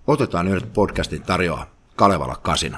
Otetaan yhdet podcastin tarjoaa Kalevala Kasino.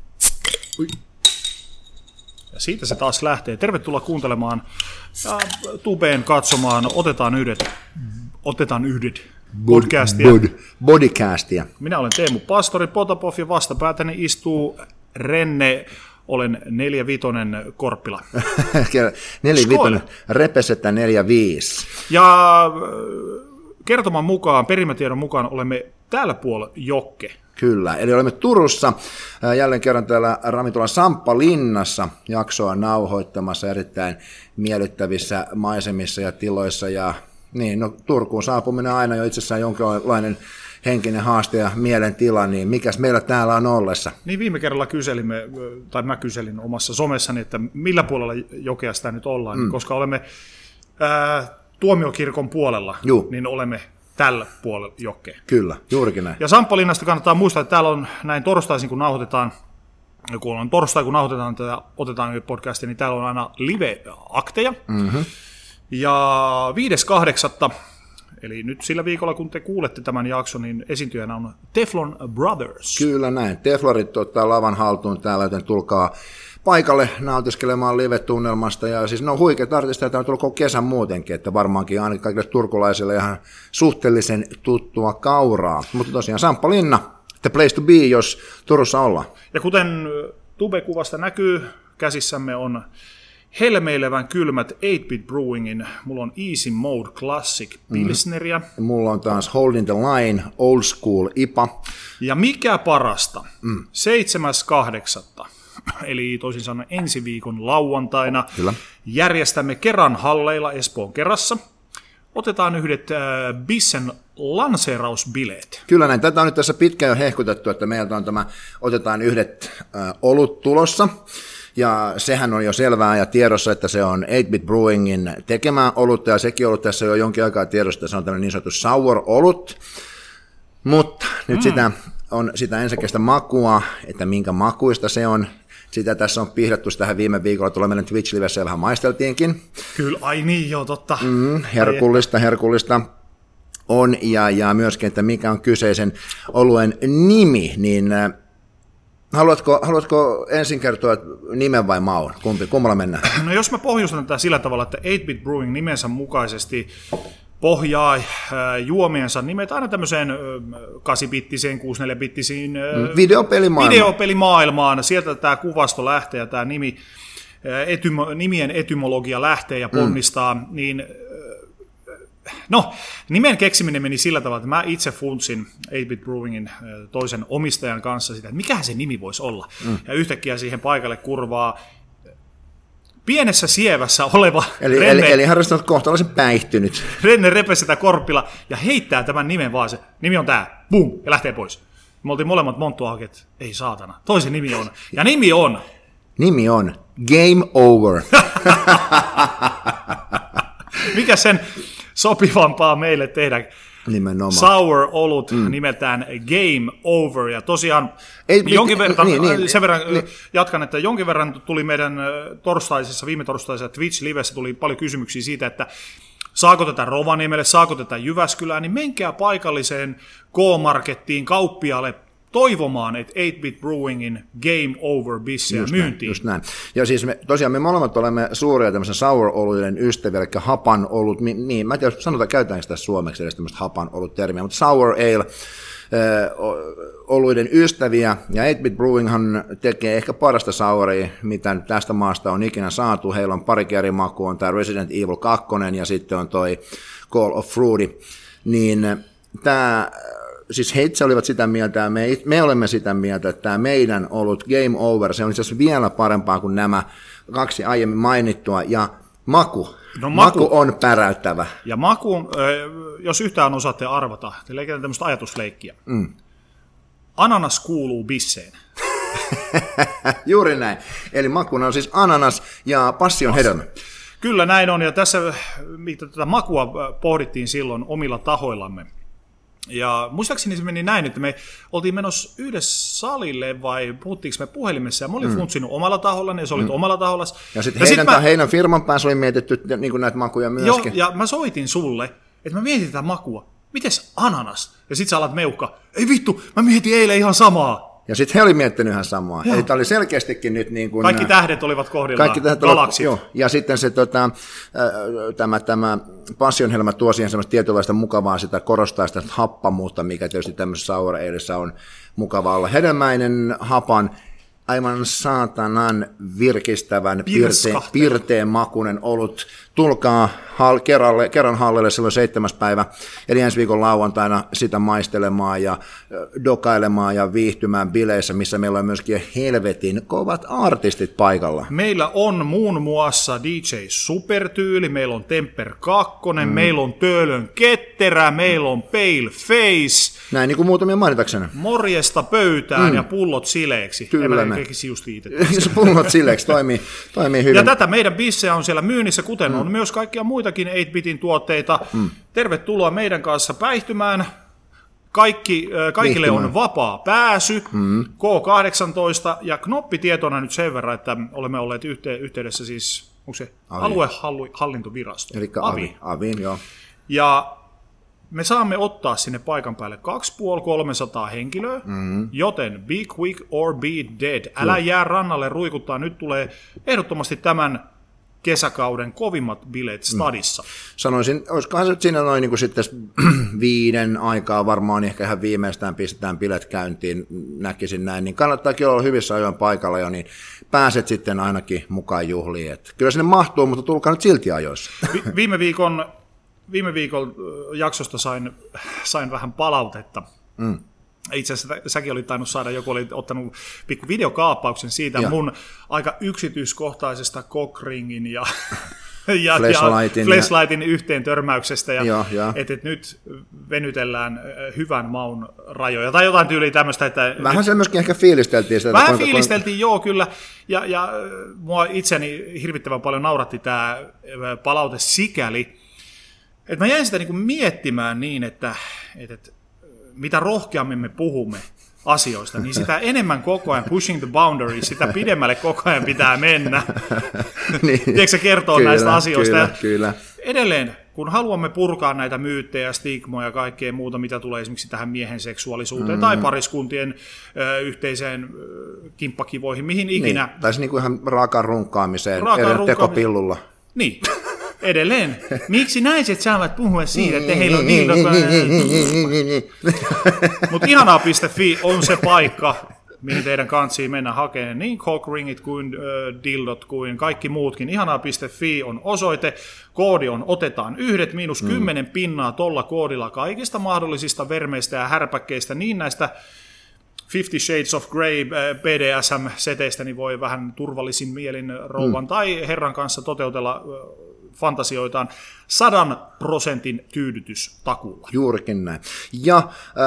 Ja siitä se taas lähtee. Tervetuloa kuuntelemaan ja tubeen katsomaan Otetaan yhdet podcastia. Bodycastia. Minä olen Teemu Pastori Potapov ja vastapäätäni istuu Renne. Olen 4-5 Korppila. 4-5, repesettä 4-5. Ja kertoman mukaan, perimätiedon mukaan olemme täällä puolella Jokke. Kyllä, eli olemme Turussa, jälleen kerran täällä ravintola Samppalinnassa jaksoa nauhoittamassa erittäin miellyttävissä maisemissa ja tiloissa. Ja niin, no, Turkuun saapuminen aina jo itsessään jonkinlainen henkinen haaste ja mielentila, niin mikäs meillä täällä on ollessa? Niin viime kerralla mä kyselin omassa somessani, että millä puolella Jokea sitä nyt ollaan, koska olemme Tuomiokirkon puolella, niin olemme tällä puolella Jokea. Kyllä, juurikin näin. Ja Samppalinnasta kannattaa muistaa, että täällä on näin torstaisin, kun nauhoitetaan tätä Otetaan nyt podcastia, niin täällä on aina live-akteja. Mm-hmm. Ja 5.8. Eli nyt sillä viikolla, kun te kuulette tämän jakson, niin esiintyjänä on Teflon Brothers. Kyllä näin. Teflorit ottaa lavan haltuun täällä, joten tulkaa paikalle nautiskelemaan live-tunnelmasta. Ja siis ne on huikeat artisteja, tämä on tullut koko kesän muutenkin, että varmaankin ainakin kaikille turkulaisille ihan suhteellisen tuttua kauraa. Mutta tosiaan Samppalinna, the place to be, jos Turussa ollaan. Ja kuten Tube-kuvasta näkyy, käsissämme on helmeilevän kylmät 8-Bit Brewingin. Mulla on Easy Mode Classic Pilsneriä. Mulla on taas Holding the Line Old School IPA. Ja mikä parasta, 7.8. eli toisin sanoen ensi viikon lauantaina Kyllä. järjestämme Keran halleilla Espoon Kerassa. Otetaan yhdet Bissen lanseerausbileet. Kyllä näin. Tätä on nyt tässä pitkään jo hehkutettu, että meiltä on tämä Otetaan yhdet olut tulossa. Ja sehän on jo selvää ja tiedossa, että se on 8-Bit Brewingin tekemää olutta, ja sekin ollut tässä jo jonkin aikaa tiedossa, että se on tämmöinen niin sanottu sour-olut. Mutta nyt sitä ensikäistä makua, että minkä makuista se on, sitä tässä on pihdattu tähän viime viikolla, tuolla meidän Twitch-livessä ja vähän maisteltiinkin. Kyllä, ai niin, joo, totta. Herkullista on, ja myöskin, että mikä on kyseisen oluen nimi, niin Haluatko ensin kertoa nimen vai maun? Kummalla mennään? No jos mä pohjustan tätä sillä tavalla, että 8-Bit Brewing nimensä mukaisesti pohjaa juomiensa nimet aina tämmöiseen 8-bittiseen, 64-bittisiin videopelimaailmaan. Sieltä tämä kuvasto lähtee ja tämä nimien etymologia lähtee ja ponnistaa, niin no, nimen keksiminen meni sillä tavalla, että mä itse funtsin 8-Bit Brewingin toisen omistajan kanssa sitä, että mikähän se nimi voisi olla. Ja yhtäkkiä siihen paikalle kurvaa pienessä sievässä oleva Renne. Eli harrastanut kohtalaisen päihtynyt. Renne Repesetä Korppila ja heittää tämän nimen vaan se. Nimi on tää. Boom! Ja lähtee pois. Me oltiin molemmat monttu auki, että ei saatana. Toisen nimi on. Ja nimi on. Nimi on Game Over. Mikä sen sopivampaa meille tehdä? Nimenomaan. Sour olut nimeltään Game Over. Ja tosiaan sen verran jatkan, että jonkin verran tuli meidän viime torstaisessa Twitch-livessä tuli paljon kysymyksiä siitä, että saako tätä Rovaniemelle, saako tätä Jyväskylään, niin menkää paikalliseen K-markettiin, kauppiaalle toivomaan, että 8-Bit Brewingin Game Over bissejä myyntiin. Just näin. Ja siis me molemmat olemme suuria tämmöisen sour-oluiden ystäviä, eli hapan olut, niin mä en tiedä, käytetäänkö tässä suomeksi edes tämmöistä hapan olut-termiä, mutta sour ale, oluiden ystäviä, ja 8-Bit Brewinghan tekee ehkä parasta souria, mitä tästä maasta on ikinä saatu. Heillä on pari eri makua, on tämä Resident Evil 2, ja sitten on toi Call of Fruity, niin tämä siis he itse olivat sitä mieltä, ja me olemme sitä mieltä, että tämä meidän ollut Game Over, se on itse asiassa vielä parempaa kuin nämä kaksi aiemmin mainittua, ja maku on päräyttävä. Ja maku, jos yhtään osaatte arvata, te leikitään tämmöistä ajatusleikkiä. Ananas kuuluu bisseen. Juuri näin. Eli makuna on siis ananas ja passion hedelmä. Kyllä näin on, ja tässä tätä makua pohdittiin silloin omilla tahoillamme. Ja muistaakseni se meni näin, että me oltiin menossa yhdessä salille vai puhuttiinko me puhelimessa ja mä olin funtsinut omalla taholla ja se oli omalla taholla. Ja sitten heidän firman päässä oli mietitty niin kuin näitä makuja myöskin. Joo, ja mä soitin sulle, että mä mietin tätä makua. mites ananas? Ja sit sä alat meuhkaa, ei vittu, mä mietin eilen ihan samaa. Ja sitten he oli miettinyt ihan samaa. Joo. Eli tämä oli selkeästikin nyt niin kuin... Kaikki tähdet olivat kohdillaan, galaksit. Joo. Ja sitten se, tämä passionhelma tuo siihen semmoista tietynlaista mukavaa, sitä korostaa sitä happamuutta, mikä tietysti tämmöisessä sour aleissa on mukava olla. Hedelmäinen, hapan, aivan saatanan virkistävän, pirteen makunen olut. Tulkaa kerran hallelle silloin 7. päivä, eli ensi viikon lauantaina sitä maistelemaan ja dokailemaan ja viihtymään bileissä, missä meillä on myöskin helvetin kovat artistit paikalla. Meillä on muun muassa DJ Supertyyli, meillä on Temper 2, meillä on Töölön Ketterä, meillä on Pale Face. Näin niin kuin muutamia mainitakseni. Morjesta pöytään ja pullot sileeksi. Kyllä mä kekisi just itse. Pullot sileeksi toimii hyvin. Ja tätä meidän bissejä on siellä myynnissä, kuten on myös kaikkia muitakin 8-bitin tuotteita. Tervetuloa meidän kanssa päihtymään. Kaikille on vapaa pääsy, K18 ja knoppitietona nyt sen verran, että olemme olleet yhteydessä siis, onko se aluehallintovirasto? Eli Aviin, joo. Ja me saamme ottaa sinne paikan päälle 250-300 henkilöä, joten be quick or be dead. Älä jää rannalle ruikuttaa, nyt tulee ehdottomasti tämän kesäkauden kovimmat bileet stadissa. Sanoisin, olisikohan se siinä noin niin kuin sitten 5 aikaa varmaan ehkä ihan viimeistään pistetään bilet käyntiin, näkisin näin, niin kannattaakin olla hyvissä ajoin paikalla jo, niin pääset sitten ainakin mukaan juhliin. Että kyllä sinne mahtuu, mutta tulkaa nyt silti ajoissa. Viime viikon jaksosta sain vähän palautetta. Itse asiassa säkin olit tainnut saada, joku oli ottanut pikku videokaappauksen siitä mun aika yksityiskohtaisesta cockringin ja flashlightin yhteen törmäyksestä, että nyt venytellään hyvän maun rajoja, tai jotain tyyliä tämmöistä. Että vähän se myöskin ehkä fiilisteltiin sitä. Vähän fiilisteltiin, joo, kyllä, ja mua itseni hirvittävän paljon nauratti tämä palaute sikäli, että mä jäin sitä niinku miettimään niin, että mitä rohkeammin me puhumme asioista, niin sitä enemmän koko ajan pushing the boundaries, sitä pidemmälle koko ajan pitää mennä. Niin. Tiedätkö se kertoo näistä asioista? Kyllä. Edelleen, kun haluamme purkaa näitä myyttejä, stigmoja ja kaikkea muuta, mitä tulee esimerkiksi tähän miehen seksuaalisuuteen tai pariskuntien yhteiseen kimppakivoihin, mihin ikinä. Niin. Tai niin kuin ihan raakaan runkkaamiseen, tekopillulla. Niin. Edelleen. Miksi naiset saavat puhua siitä, että heillä on niin... Mutta ihanaa.fi on se paikka, mihin teidän kantsii mennä hakemaan niin cockringit kuin dildot kuin kaikki muutkin. Ihanaa.fi on osoite. Koodi on otetaan yhdet -10 tolla koodilla kaikista mahdollisista vermeistä ja härpäkkeistä, niin näistä 50 Shades of Grey BDSM-seteistä niin voi vähän turvallisin mielin rouvan tai herran kanssa toteutella fantasioitaan 100% tyydytystakulla. Juurikin näin. Ja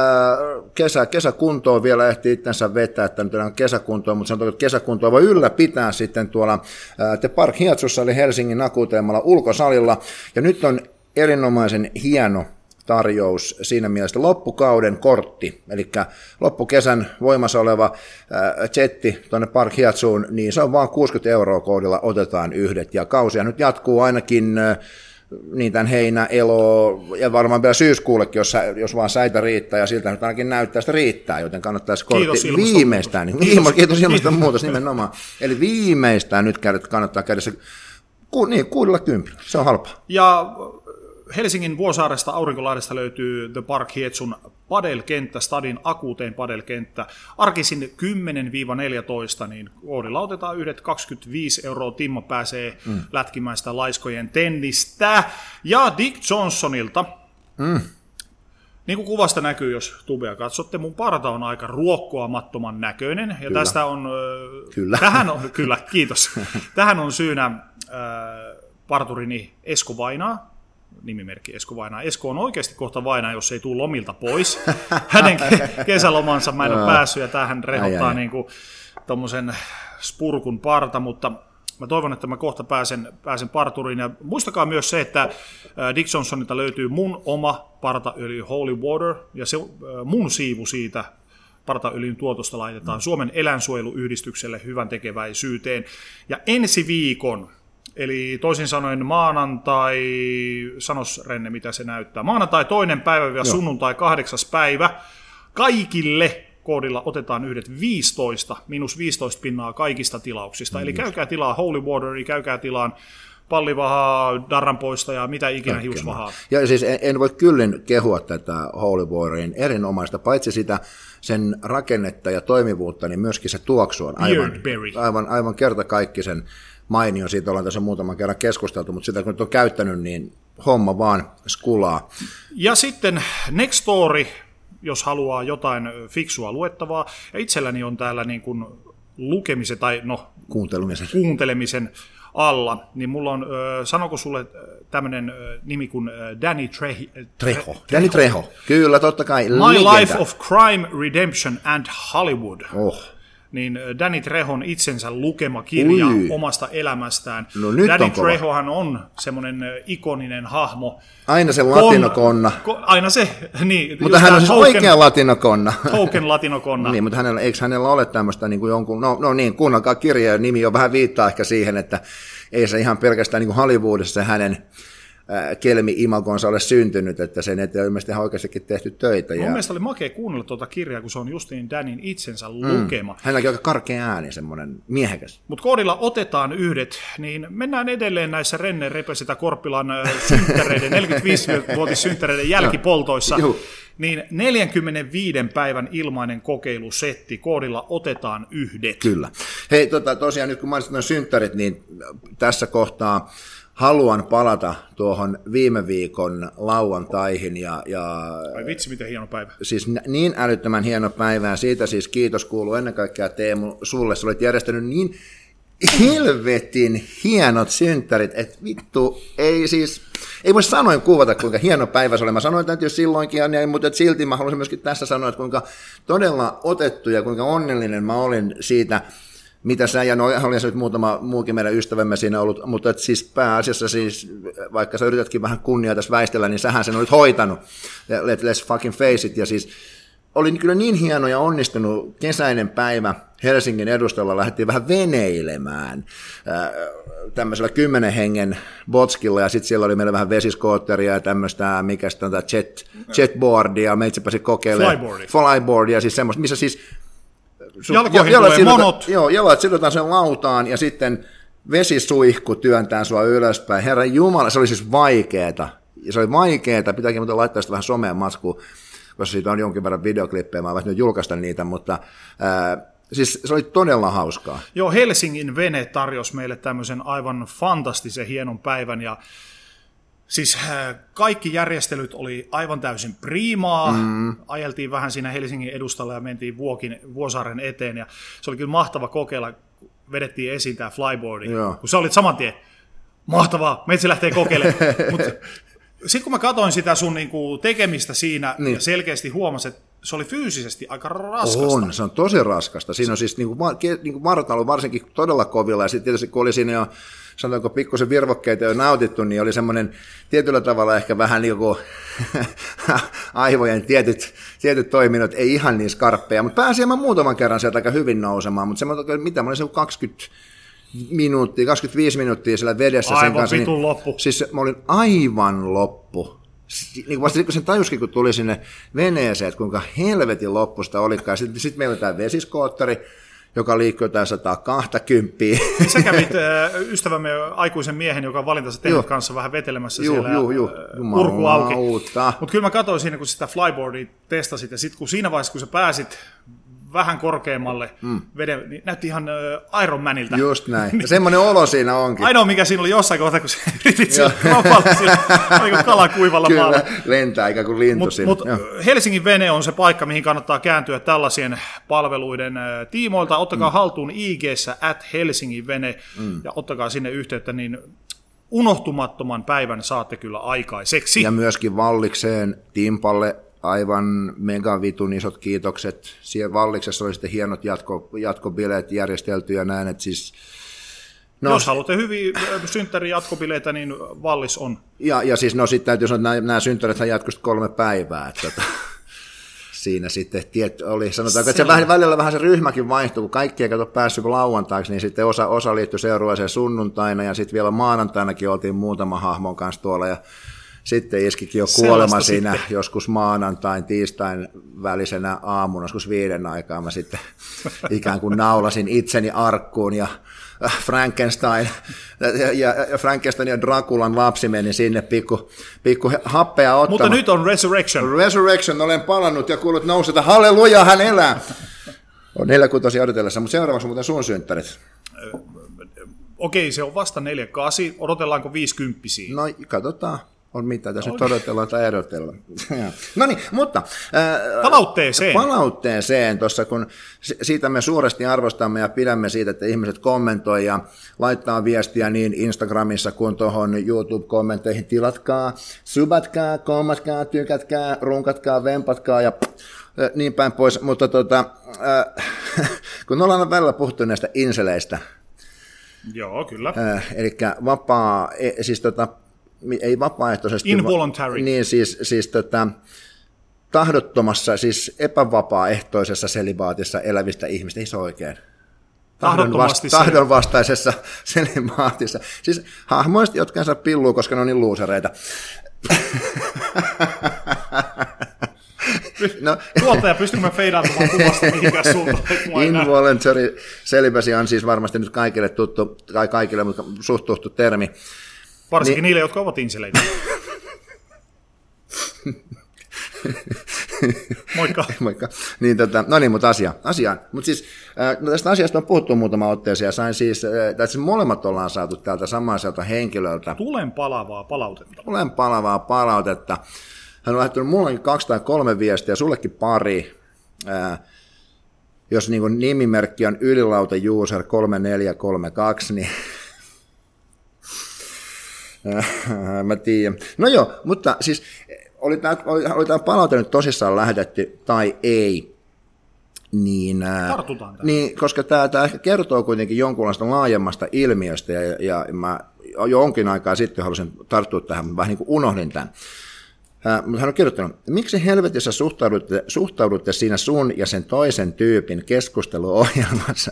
kesäkuntoon vielä ehti itsensä vetää, että nyt on kesäkuntoa, mutta sanotaan, että kesäkuntoa voi ylläpitää sitten tuolla The Park Hiatsussa, eli Helsingin Akuteemalla ulkosalilla. Ja nyt on erinomaisen hieno tarjous siinä mielessä loppukauden kortti, eli loppukesän voimassa oleva jetti tuonne Park Hiatsuun, niin se on vaan 60 € koodilla otetaan yhdet, ja kausia nyt jatkuu ainakin niin tämän heinä, elo ja varmaan vielä syyskuullekin, jos vaan säitä riittää, ja siltä nyt ainakin näyttää, sitä riittää, joten kannattaisi kortti viimeistään. Kiitos ilmastonmuutos nimenomaan. Eli viimeistään nyt kannattaa käydä se 60, se on halpaa. Ja Helsingin Vuosaaresta Aurinkolahdesta löytyy The Park Hietsun padelkenttä, stadin akuutein padelkenttä. Arkisin 10-14, niin koodilla otetaan yhdet 25 €. Timmo pääsee lätkimään sitä laiskojen tennistä. Ja Dick Johnsonilta, niin kuin kuvasta näkyy, jos tubea katsotte, mun parta on aika ruokkoamattoman näköinen. Ja kyllä. Tästä on... Kyllä, kiitos. Tähän on syynä parturini Esko Vainaa. Nimimerkki Esko Vainaa. Esko on oikeasti kohta vainaa, jos ei tule lomilta pois. Hänen kesälomansa mä en ole päässyt, ja tämähän rehottaa niin kuin tommosen spurkun parta, mutta mä toivon, että mä kohta pääsen parturiin. Ja muistakaa myös se, että Dick Johnsonilta löytyy mun oma partaöljy Holy Water, ja se mun siivu siitä partaöljyn tuotosta laitetaan Suomen eläinsuojeluyhdistykselle hyvän tekeväisyyteen. Ja ensi viikon Eli toisin sanoen maanantai, sanos Renne mitä se näyttää, maanantai 2. päivä ja sunnuntai 8. päivä, kaikille koodilla otetaan yhdet 15, -15 kaikista tilauksista. Eli käykää tilaa Holy Water, käykää tilaan pallivahaa, darranpoista ja mitä ikinä hiusvahaa. Ja siis en voi kyllin kehua tätä Holy Waterin erinomaista, paitsi sitä sen rakennetta ja toimivuutta, niin myöskin se tuoksu on aivan kertakaikkisen mainio. Siitä ollaan tässä muutaman kerran keskusteltu, mutta sitä kun nyt on käyttänyt, niin homma vaan skulaa. Ja sitten Nextory, jos haluaa jotain fiksua luettavaa, ja itselläni on täällä niin kuin lukemisen tai kuuntelemisen alla, niin mulla on, sanoko sulle tämmöinen nimi kuin Danny Trejo. Danny Trejo, kyllä totta kai. My legenda. Life of Crime, Redemption and Hollywood. Niin Danny Trejon itsensä lukema kirja omasta elämästään. No, Danny Trejohan on semmoinen ikoninen hahmo. Aina se latinokonna. Aina se, niin. Mutta hän on siis oikea latinokonna. Token latinokonna. Niin, mutta eikö hänellä ole tämmöistä niin kuin jonkun, no niin, kuunnelkaa kirja, nimi on vähän viittaa ehkä siihen, että ei se ihan pelkästään niin kuin Hollywoodissa hänen kelmi-imagonsa ole syntynyt, että sen eteen on ilmeisesti oikeastikin tehty töitä. Mun mielestä oli makea kuunnella tuota kirjaa, kun se on justiin Danin itsensä lukema. Hänelläkin on aika karkea ääni, semmoinen miehekäs. Mutta koodilla otetaan yhdet, niin mennään edelleen näissä Renne Repesetä Korppilan synttäreiden, 45-vuotissynttäreiden jälkipoltoissa. Niin 45 päivän ilmainen kokeilusetti, koodilla otetaan yhdet. Kyllä. Hei, tosiaan nyt kun mainitsit nuo synttärit, niin tässä kohtaa haluan palata tuohon viime viikon lauantaihin. Ai vitsi, miten hieno päivä. Siis niin älyttömän hieno päivä, ja siitä siis kiitos kuuluu ennen kaikkea Teemu sulle. Sä olet järjestänyt niin helvetin hienot synttärit, että vittu, ei voi sanoin kuvata, kuinka hieno päivä se oli. Mä sanoin tämän jo silloinkin, mutta silti mä haluaisin myöskin tässä sanoa, että kuinka todella otettu ja kuinka onnellinen mä olin siitä, mitä sä, ja oli se nyt muutama muukin meidän ystävämme siinä ollut, mutta siis pääasiassa siis, vaikka sä yritätkin vähän kunniaa tässä väistellä, niin sähän sen olit hoitanut, let's fucking face it, ja siis oli kyllä niin hieno ja onnistunut kesäinen päivä Helsingin edustalla, lähdettiin vähän veneilemään tämmöisellä 10 hengen botskilla, ja sitten siellä oli meillä vähän vesiskootteria ja tämmöistä, mikä sitten on tämä jetboardia, meitsi pääsi kokeilemaan. Flyboardia, siis semmoista, missä siis jalkoihin tulee monot. Joo, jalat sidotaan sen lautaan ja sitten vesisuihku työntää sua ylöspäin. Herran Jumala, se oli siis vaikeeta. Ja se oli vaikeeta, pitääkin muuten laittaa sitä vähän someen maskuun, koska siitä on jonkin verran videoklippejä, mä voisin nyt julkaista niitä, mutta siis se oli todella hauskaa. Joo, Helsingin Vene tarjosi meille tämmöisen aivan fantastisen hienon päivän, ja siis kaikki järjestelyt oli aivan täysin priimaa, ajeltiin vähän siinä Helsingin edustalla ja mentiin Vuosaaren eteen, ja se oli kyllä mahtava kokeilla, vedettiin esiin tämä flyboardi, kun sä olit saman tien, mahtavaa, meitsi lähtee kokeilemaan, mutta sitten kun mä katsoin sitä sun niinku tekemistä siinä, ja selkeästi huomasin, että se oli fyysisesti aika raskasta. Se on tosi raskasta, siinä on siis niinku vartalo varsinkin todella kovilla, ja sitten tietysti kun oli siinä jo, sanotaanko pikkusen virvokkeita jo nautittu, niin oli semmoinen tietyllä tavalla ehkä vähän niin kuin aivojen tietyt toiminnot, ei ihan niin skarppeja, mutta pääsin mä muutaman kerran sieltä aika hyvin nousemaan, mutta semmoinen, mitä mä olin se 25 minuuttia siellä vedessä aivan sen kanssa. Aivan vitun loppu. Siis mä olin aivan loppu. Niin vasta kun sen tajuskin, kun tuli sinne veneeseen, että kuinka helvetin loppusta olikaan. Sitten meillä oli tämä vesiskootteri, joka liikkuu jotain 120. Sä kävit ystävämme aikuisen miehen, joka on valintansa tehnyt kanssa vähän vetelemässä siellä urku auki. Mutta kyllä mä katsoin siinä, kun sitä flyboardia testasit, ja sitten kun siinä vaiheessa, kun sä pääsit vähän korkeammalle veden, niin näytti ihan Iron Manilta. Just näin. Ja semmoinen olo siinä onkin. Ainoa, mikä siinä oli jossain kohtaa, kun sä yritit sillä kropalla sillä, oliko kala kuivalla maalla. Kyllä, lentää ikään kuin lintu siinä. Mutta Helsingin Vene on se paikka, mihin kannattaa kääntyä tällaisien palveluiden tiimoilta. Ottakaa haltuun IG-ssä @Helsingin Vene ja ottakaa sinne yhteyttä, niin unohtumattoman päivän saatte kyllä aikaiseksi. Ja myöskin Vallikseen, Timpalle, aivan megavitun isot kiitokset. Siellä Valliksessa oli sitten hienot jatkobileet järjestelty ja näin, että siis jos haluatte hyviä synttärin jatkobileitä, niin Vallis on. Ja siis sitten täytyy sanoa, että nämä synttärithän jatkuivat 3 päivää. siinä sitten, oli, sanotaanko, että se välillä vähän se ryhmäkin vaihtui, kun kaikki ei kato päässyt lauantaiksi, niin sitten osa liittyi seuraavaan sunnuntaina, ja sitten vielä maanantainakin oltiin muutama hahmon kanssa tuolla, ja sitten iskikin jo kuolema siinä sitten. Joskus maanantain, tiistain välisenä aamuna, joskus 5 aikaa mä sitten ikään kuin naulasin itseni arkkuun, ja Frankenstein ja Draculan lapsi meni sinne pikku happea ottamaan. Mutta nyt on Resurrection. Olen palannut ja kuullut nouseta, halleluja, hän elää. On 4 kuutosia odotellessa, mutta seuraavaksi muuten sun synttärit. Okei, se on vasta 48, odotellaanko 50? No katsotaan. On mitä tässä nyt odotellaan tai edotellaan. No niin, mutta palautteeseen tuossa, kun siitä me suuresti arvostamme ja pidämme siitä, että ihmiset kommentoi ja laittaa viestiä niin Instagramissa kuin tuohon YouTube-kommentteihin. Tilatkaa, subatkaa, kommatkaa, tykätkää, runkatkaa, vempatkaa ja niin päin pois. Mutta kun ollaan välillä puhuttu näistä inseleistä. Joo, kyllä. Eli ei vapaaehtoisesti. Involuntary. Niin, siis tahdottomassa, siis epävapaaehtoisessa selibaatissa elävistä ihmistä, ei se oikein. Tahdonvastaisessa selibaatissa. Siis hahmoista, jotka ei saa pillua, koska ne on niin luusereita. No. Tuottaja, pystymme feidautumaan kuvasta mihinkään suuntaan? Involuntary celibacy on siis varmasti nyt kaikille tuttu, tai kaikille, mutta suht tuttu termi. Varsinkin niille, jotka ovat inseleitä. Moikka. Moikka. Niin, no niin, mutta asiaan. Mutta siis tästä asiasta on puhuttu muutama otteeseen, ja sain siis molemmat ollaan saatu täältä samaiselta henkilöltä. Tulen palavaa palautetta. Hän on lähettänyt mullekin 2 tai 3 viestiä, ja sullekin pari. Jos niin nimimerkki on ylilauta-user 3432, niin mä tiedän. No joo, mutta siis oli tämä palaute nyt tosissaan lähetetty tai ei, niin, koska tämä ehkä kertoo kuitenkin jonkunlaista laajemmasta ilmiöstä, ja mä jo onkin aikaa sitten halusin tarttua tähän, vähän niin kuin unohdin tämän. Mutta hän on kirjoittanut, miksi helvetissä suhtaudutte siinä sun ja sen toisen tyypin keskusteluohjelmassa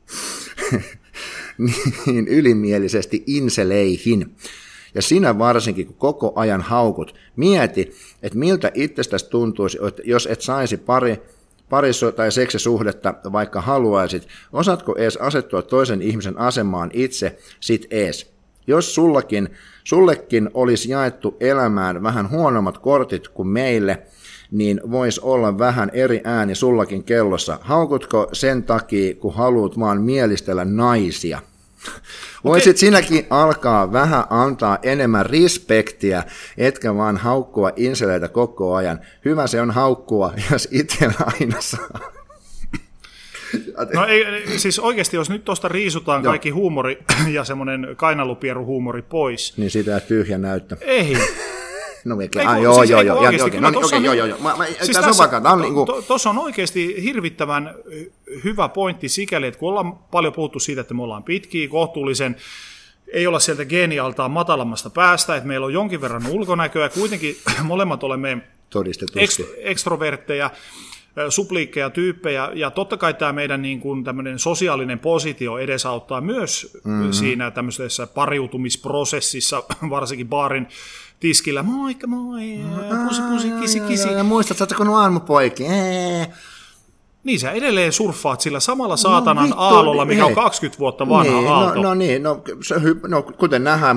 niin ylimielisesti inseleihin? Ja sinä varsinkin, kun koko ajan haukut, mieti, että miltä itsestäsi tuntuisi, jos et saisi pari- tai seksisuhdetta, vaikka haluaisit. Osaatko edes asettua toisen ihmisen asemaan itse, sit ees? Jos sullekin olisi jaettu elämään vähän huonommat kortit kuin meille, niin voisi olla vähän eri ääni sullakin kellossa. Haukutko sen takia, kun haluat vaan mielistellä naisia? Voisit sinäkin alkaa vähän antaa enemmän respektiä, etkä vaan haukkua inseleitä koko ajan. Hyvä se on haukkua, jos itsellä aina saa. No ei, siis oikeasti, jos nyt tuosta riisutaan kaikki huumori ja semmoinen kainalupieruhuumori pois. Niin sitä tyhjä näyttö. Ei. No tuossa on oikeasti hirvittävän hyvä pointti sikäli, että kun ollaan paljon puhuttu siitä, että me ollaan pitkiä, kohtuullisen, ei olla sieltä geenialtaan matalammasta päästä, että meillä on jonkin verran ulkonäköä, kuitenkin molemmat olemme ekstrovertteja, supliikkeja tyyppejä, ja totta kai tämä meidän niin kuin tämmöinen sosiaalinen positio edesauttaa myös siinä tämmöisessä pariutumisprosessissa, varsinkin baarin tiskillä, moikka moi, pusi, kisi. Muistatko, että kun on aamupoiki? Niin sä edelleen surffaat sillä samalla saatanan aallolla, mikä on 20 vuotta vanha aalto. No kuten nähdään,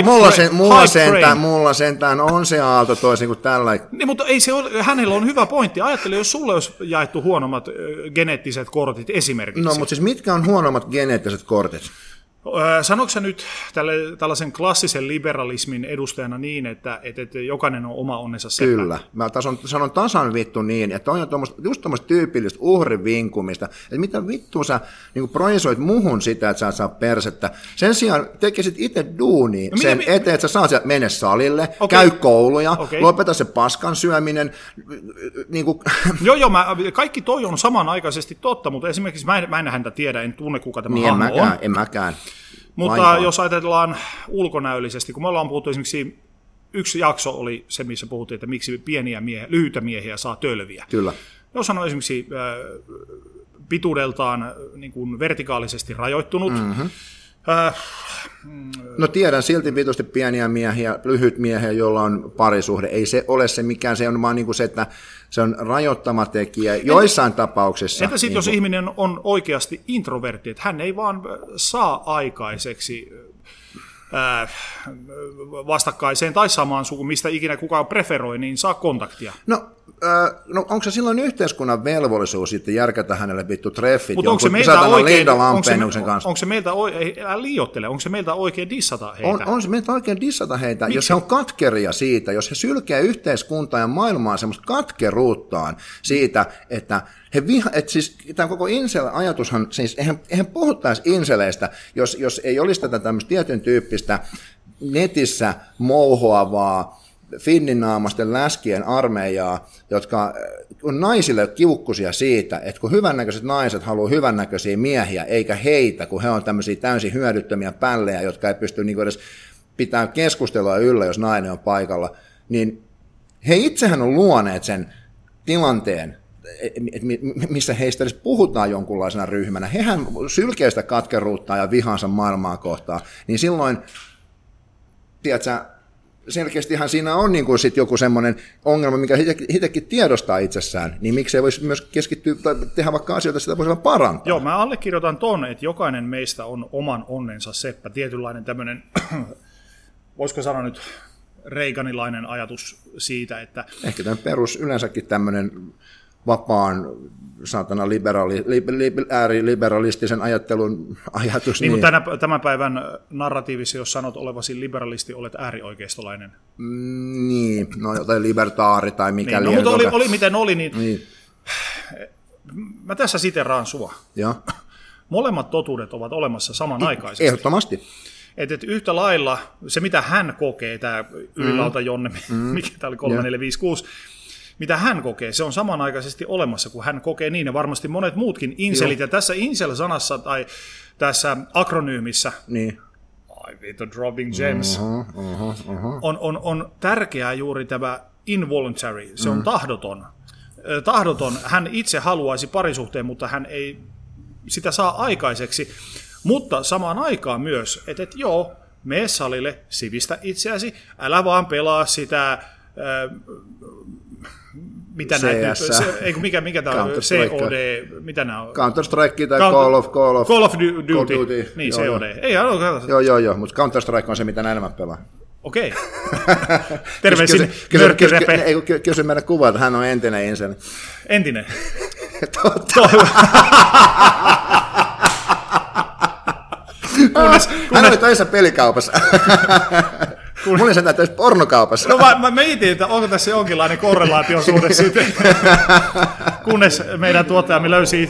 mulla sentään on se aalto toisin kuin tällä. Niin, mutta ei se ole, hänellä on hyvä pointti. Ajattele, jos sulle olisi jaettu huonommat geneettiset kortit esimerkiksi. No, mutta siis mitkä on huonommat geneettiset kortit? Sanoitko sä nyt tällaisen klassisen liberalismin edustajana niin, että jokainen on oma onnensa seppä? Kyllä. Mä sanon tasan vittu niin, että on just tuommoista tyypillistä uhrivinkumista, että mitä vittua sä niin projisoit muhun sitä, että sä saa persettä. Sen sijaan tekisit itse duunia sen eteen, että sä saa sieltä mene salille, käy kouluja, lopeta se paskan syöminen. Niin kuin. Joo, kaikki toi on samanaikaisesti totta, mutta esimerkiksi mä en häntä tiedä, en tunne kuka tämä hahmo on. En mäkään. Mutta lainkaan. Jos ajatellaan ulkonäöllisesti, kun me ollaan puhuttu esimerkiksi, yksi jakso oli se, missä puhuttiin, että miksi lyhyitä miehiä saa tölviä. Kyllä. jos hän on esimerkiksi pituudeltaan niin kuin vertikaalisesti rajoittunut. No tiedän silti vitusti pieniä miehiä, lyhyt miehiä, joilla on parisuhde. Ei se ole se mikään, se on vaan niin kuin se, että se on rajoittama tekijä joissain tapauksissa. Entä sitten niin jos ihminen on oikeasti introvertti, että hän ei vaan saa aikaiseksi vastakkaiseen tai samaan sukuun, mistä ikinä kukaan preferoi, niin saa kontaktia. No onko se silloin yhteiskunnan velvollisuus sitten järkätä hänelle vittu treffit? Mutta onko se meiltä oikein, onko se meiltä liioittele, onko se meiltä oikein dissata heitä? On se meiltä oikein dissata heitä, jos he on katkeria siitä, jos he sylkee yhteiskuntaa ja maailmaa semmoista katkeruuttaan siitä, että että siis tämä koko incel-ajatushan, siis eihän puhuttaisi inceleistä, jos ei olisi tätä tämmöistä tietyn tyyppistä netissä mouhoavaa finninaamasten läskien armeijaa, jotka on naisille kiukkuisia siitä, että kun hyvännäköiset naiset haluaa hyvännäköisiä miehiä, eikä heitä, kun he on tämmöisiä täysin hyödyttömiä pällejä, jotka ei pysty niin edes pitää keskustelua yllä, jos nainen on paikalla, niin he itsehän on luoneet sen tilanteen, missä heistä edes puhutaan jonkunlaisena ryhmänä. Hehän sylkee sitä katkeruutta ja vihansa maailmaa kohtaan, niin silloin, tiedätkö, selkeästihan siinä on niin kuin sit joku semmoinen ongelma, mikä itsekin tiedostaa itsessään, niin miksei voisi myös keskittyä tai tehdä vaikka asioita, sitä voisi parantaa. Joo, mä allekirjoitan ton, että jokainen meistä on oman onnensa seppä, tietynlainen tämmöinen, voisiko sanoa nyt reaganilainen ajatus siitä, että ehkä tämän perus yleensäkin tämmöinen vapaan, saatana ääriliberalistisen ajattelun ajatus. Niin, mutta tämän päivän narratiivissa, jos sanot olevasi liberalisti, olet äärioikeistolainen. Niin, no jotain libertaari tai mikä niin, no, mutta oli miten oli, niin mä tässä siteraan sua. Ja. Molemmat totuudet ovat olemassa samanaikaisesti. Ehdottomasti. Että yhtä lailla se, mitä hän kokee, tämä ylilauta Jonne, mikä tämä oli 3, 4, 5, 6, mitä hän kokee, se on samanaikaisesti olemassa, kun hän kokee niin, ja varmasti monet muutkin inselit. Ja tässä incel-sanassa tai tässä akronyymissä, niin. dropping gems, on tärkeää juuri tämä involuntary, se on tahdoton. Tahdoton, hän itse haluaisi parisuhteen, mutta hän ei sitä saa aikaiseksi. Mutta samaan aikaan myös, että joo, mene salille, sivistä itseäsi, älä vaan pelaa sitä... mitä näitä, mikä tämä on, COD, mitä nämä on? Counter-Strike tai Call of Duty, niin COD. Joo, mutta Counter-Strike on se, mitä enemmän pelaa. Okei. Terveisin Nörkkirepe. Ei, kysy meidän kuvaa, että hän on entinen insel. Entinen? Totta. Hän oli toisessa pelikaupassa. Mulla oli sen täytyisi pornokaupassa. No mä mietin, että onko tässä jonkinlainen korrelaatiosuhde sitten, kunnes meidän tuottajamme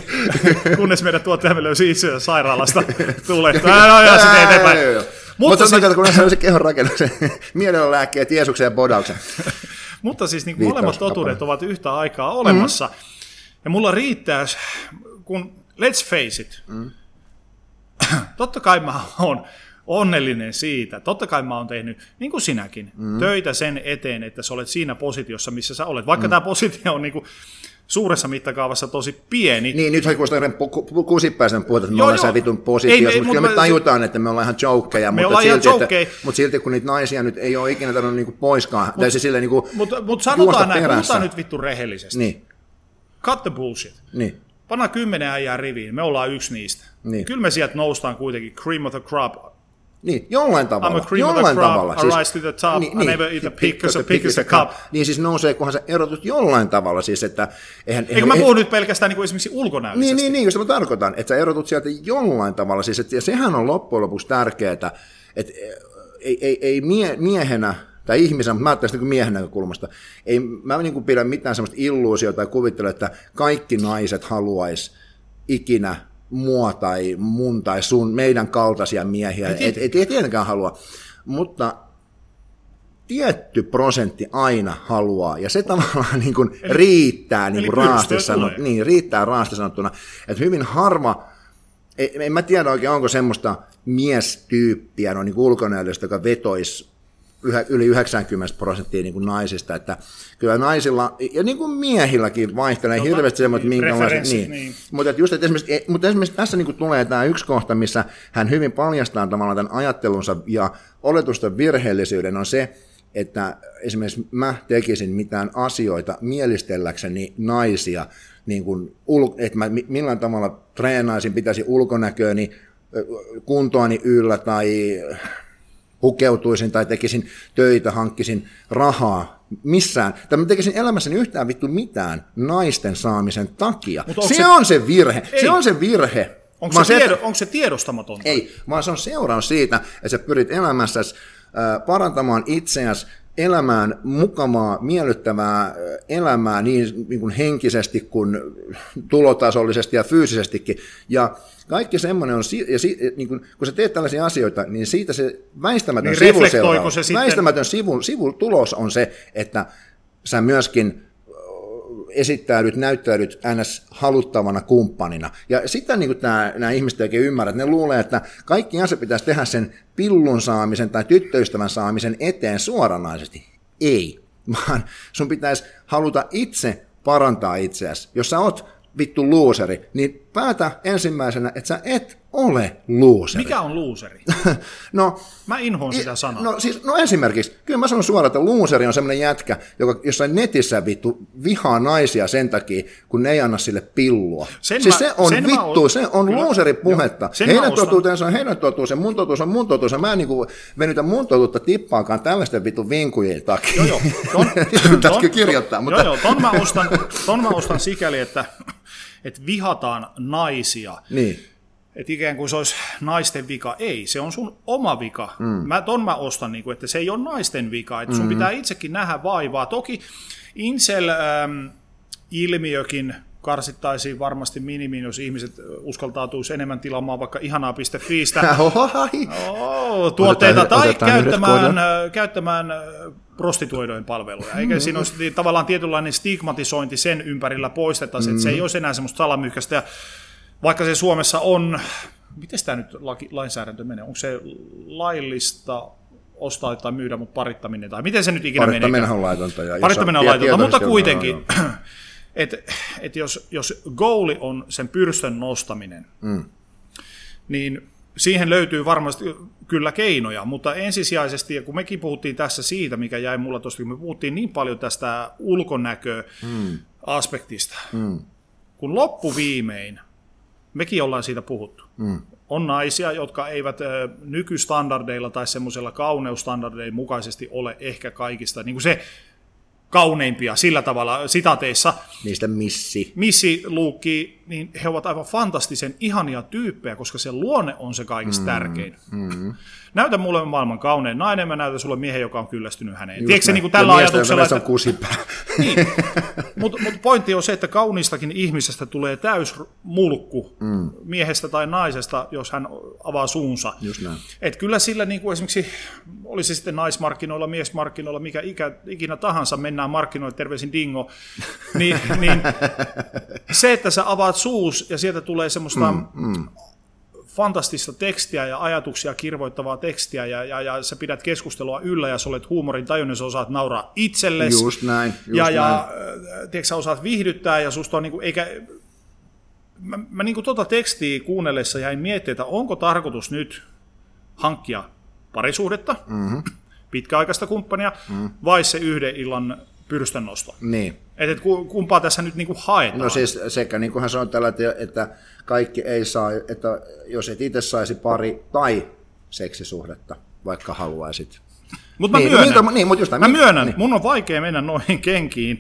löysi itse sairaalasta tulehtua. Ja sitten eteenpäin. Mutta kun näissä löysi kehon rakennuksen, mielenlääkkeet, Jeesuksen ja bodauksen. Mutta siis niin molemmat totuudet ovat yhtä aikaa olemassa. Ja mulla riittää, kun let's face it, totta kai mä oon onnellinen siitä. Totta kai mä oon tehnyt, niin kuin sinäkin, töitä sen eteen, että sä olet siinä positiossa, missä sä olet. Vaikka tämä positio on niin kuin suuressa mittakaavassa tosi pieni. Niin, nyt on kuulostaa kusipäisen puhuta, että me ollaan vitun positiossa, mutta kyllä me tajutaan, että me ollaan ihan joukkeja, mutta silti kun niitä naisia nyt ei ole ikinä tarvinnut niinku poiskaan. Mutta sanotaan näin, puhutaan nyt vittu rehellisesti. Niin. Cut the bullshit. Niin. Pannaan 10 äijää riviin, me ollaan yksi niistä. Niin. Kyllä me sieltä noustaan kuitenkin cream of the crop. Niin, jollain tavalla. I'm a cream of the crop, I rise to the top, I never eat a pig, because a pig is a cup. Niin siis nousee, kunhan sä erotut jollain tavalla. Siis, että eikö mä puhun nyt pelkästään niin kuin esimerkiksi ulkonäöllisesti? Niin, jos mä tarkoitan, että sä erotut sieltä jollain tavalla. Siis, että, ja sehän on loppujen lopuksi tärkeää, että ei miehenä tai ihmisenä, mutta mä ajattelen sitä miehen näkökulmasta. Ei mä niin kuin pidä mitään sellaista illuusiota tai kuvittele, että kaikki naiset haluaisi ikinä mua tai mun tai sun, meidän kaltaisia miehiä. Ei tietenkään halua, mutta tietty prosentti aina haluaa, ja se tavallaan niin kuin riittää, niin kuin riittää raasti sanottuna, että hyvin harva, en mä tiedä oikein, onko semmoista miestyyppiä, no niin ulkonäöllistä, joka vetoisi yli 90% niin kuin naisista, että kyllä naisilla, ja niin kuin miehilläkin vaihtelee hirveästi semmoinen, minkälaiset, niin. Mutta esimerkiksi tässä niin kuin tulee tämä yksi kohta, missä hän hyvin paljastaa tavallaan tämän ajattelunsa ja oletusten virheellisyyden on se, että esimerkiksi mä tekisin mitään asioita mielistelläkseni naisia, niin kuin, että mä millään tavalla treenaisin, pitäisi ulkonäkööni, kuntoani yllä tai pukeutuisin tai tekisin töitä, hankkisin rahaa missään. Tai mä tekisin elämässäni yhtään vittu mitään naisten saamisen takia. Se on se virhe. Ei. Se on se virhe. Onko se tiedostamatonta? Ei, vaan se on seuraus siitä, että sä pyrit elämässäsi parantamaan itseäsi, elämään mukavaa, miellyttävää elämää niin kuin henkisesti kuin tulotasollisesti ja fyysisestikin. Ja kaikki semmoinen on, niin kun sä teet tällaisia asioita, niin siitä se väistämätön niin sivuseuraus, väistämätön sivutulos on se, että sä myöskin näyttäydyt ns. Haluttavana kumppanina. Ja sitä niin nämä ihmiset oikein ymmärrät, ne luulee, että kaikki asiat pitäisi tehdä sen pillun saamisen tai tyttöystävän saamisen eteen suoranaisesti. Ei, vaan sun pitäisi haluta itse parantaa itseäsi. Jos sä oot vittu luuseri, niin päätä ensimmäisenä, että sä et ole luuseri. Mikä on luuseri? No, mä inhoon sitä sanaa. No esimerkiksi, kyllä mä sanon suoraan, että luuseri on semmoinen jätkä, joka jossain netissä vittu vihaa naisia sen takia, kun ne ei anna sille pillua. Se on luuseripuhetta. Heidän totuutensa on heidän totuus, mun totuus on mun totuus, ja mä en niin kuin venytä mun totuutta tippaakaan tällaisten vittu vinkujien takia. Joo. Pitäisikö kirjoittaa? Ton mä ostan sikäli, että vihataan naisia. Niin. Että ikään kuin se olisi naisten vika. Ei, se on sun oma vika. Mä ostan, niin kuin, että se ei ole naisten vika. Että sun pitää itsekin nähdä vaivaa. Toki incel-ilmiökin karsittaisiin varmasti minimiin, jos ihmiset uskaltautuisi enemmän tilaamaan vaikka ihanaa.fiistä tuotteita tai käyttämään prostituoidojen palveluja. Eikä siinä olisi tavallaan tietynlainen stigmatisointi sen ympärillä poistettaisiin, että se ei olisi enää semmoista salamyhkäistä. Vaikka se Suomessa on, miten tämä nyt lainsäädäntö menee? Onko se laillista ostaa tai myydä, mutta parittaminen, tai miten se nyt ikinä menee? Parittaminen on laitonta. Parittaminen on laitonta, mutta kuitenkin, että jos goali on sen pyrstön nostaminen, niin siihen löytyy varmasti kyllä keinoja, mutta ensisijaisesti, ja kun mekin puhuttiin tässä siitä, mikä jäi mulla tuosta, kun me puhuttiin niin paljon tästä ulkonäköaspektista, kun loppuviimein, mekin ollaan siitä puhuttu. On naisia, jotka eivät nykystandardeilla tai semmoisella kauneusstandardeilla mukaisesti ole ehkä kaikista niin kuin se kauneimpia sillä tavalla sitateissa. Niistä missiluukki, niin he ovat aivan fantastisen ihania tyyppejä, koska se luonne on se kaikista tärkein. Näytä mulle maailman kaunein nainen, mä näytän sulle miehen, joka on kyllästynyt häneen. Tiedätkö se niin kuin tällä ajatuksella? Että on kusipää. Niin. Mutta pointti on se, että kauniistakin ihmisestä tulee täysmulkku miehestä tai naisesta, jos hän avaa suunsa. Just näin. Et kyllä sillä niin kuin esimerkiksi, olisi sitten naismarkkinoilla, miesmarkkinoilla, mikä ikinä tahansa, mennään markkinoille, terveisin Dingo, niin se, että sä avaat suus ja sieltä tulee semmoista fantastista tekstiä ja ajatuksia kirvoittavaa tekstiä ja sä pidät keskustelua yllä ja sä olet huumorin tajunnut, sä osaat nauraa itsellesi. Just näin. Tiedätkö, sä osaat viihdyttää ja susta on niinku, eikä... Mä niinku tota tekstiä kuunnellessa jäin miettimään, että onko tarkoitus nyt hankkia parisuhdetta, pitkäaikaista kumppania, vai se yhden illan pyrstönnosto. Niin. Että kumpaa tässä nyt niinku haetaan? No siis sekä niin kuin hän sanoi tällä, että kaikki ei saa, että jos et itse saisi pari tai seksisuhdetta, vaikka haluaisit. Mutta mä myönnän, mun on vaikea mennä noihin kenkiin,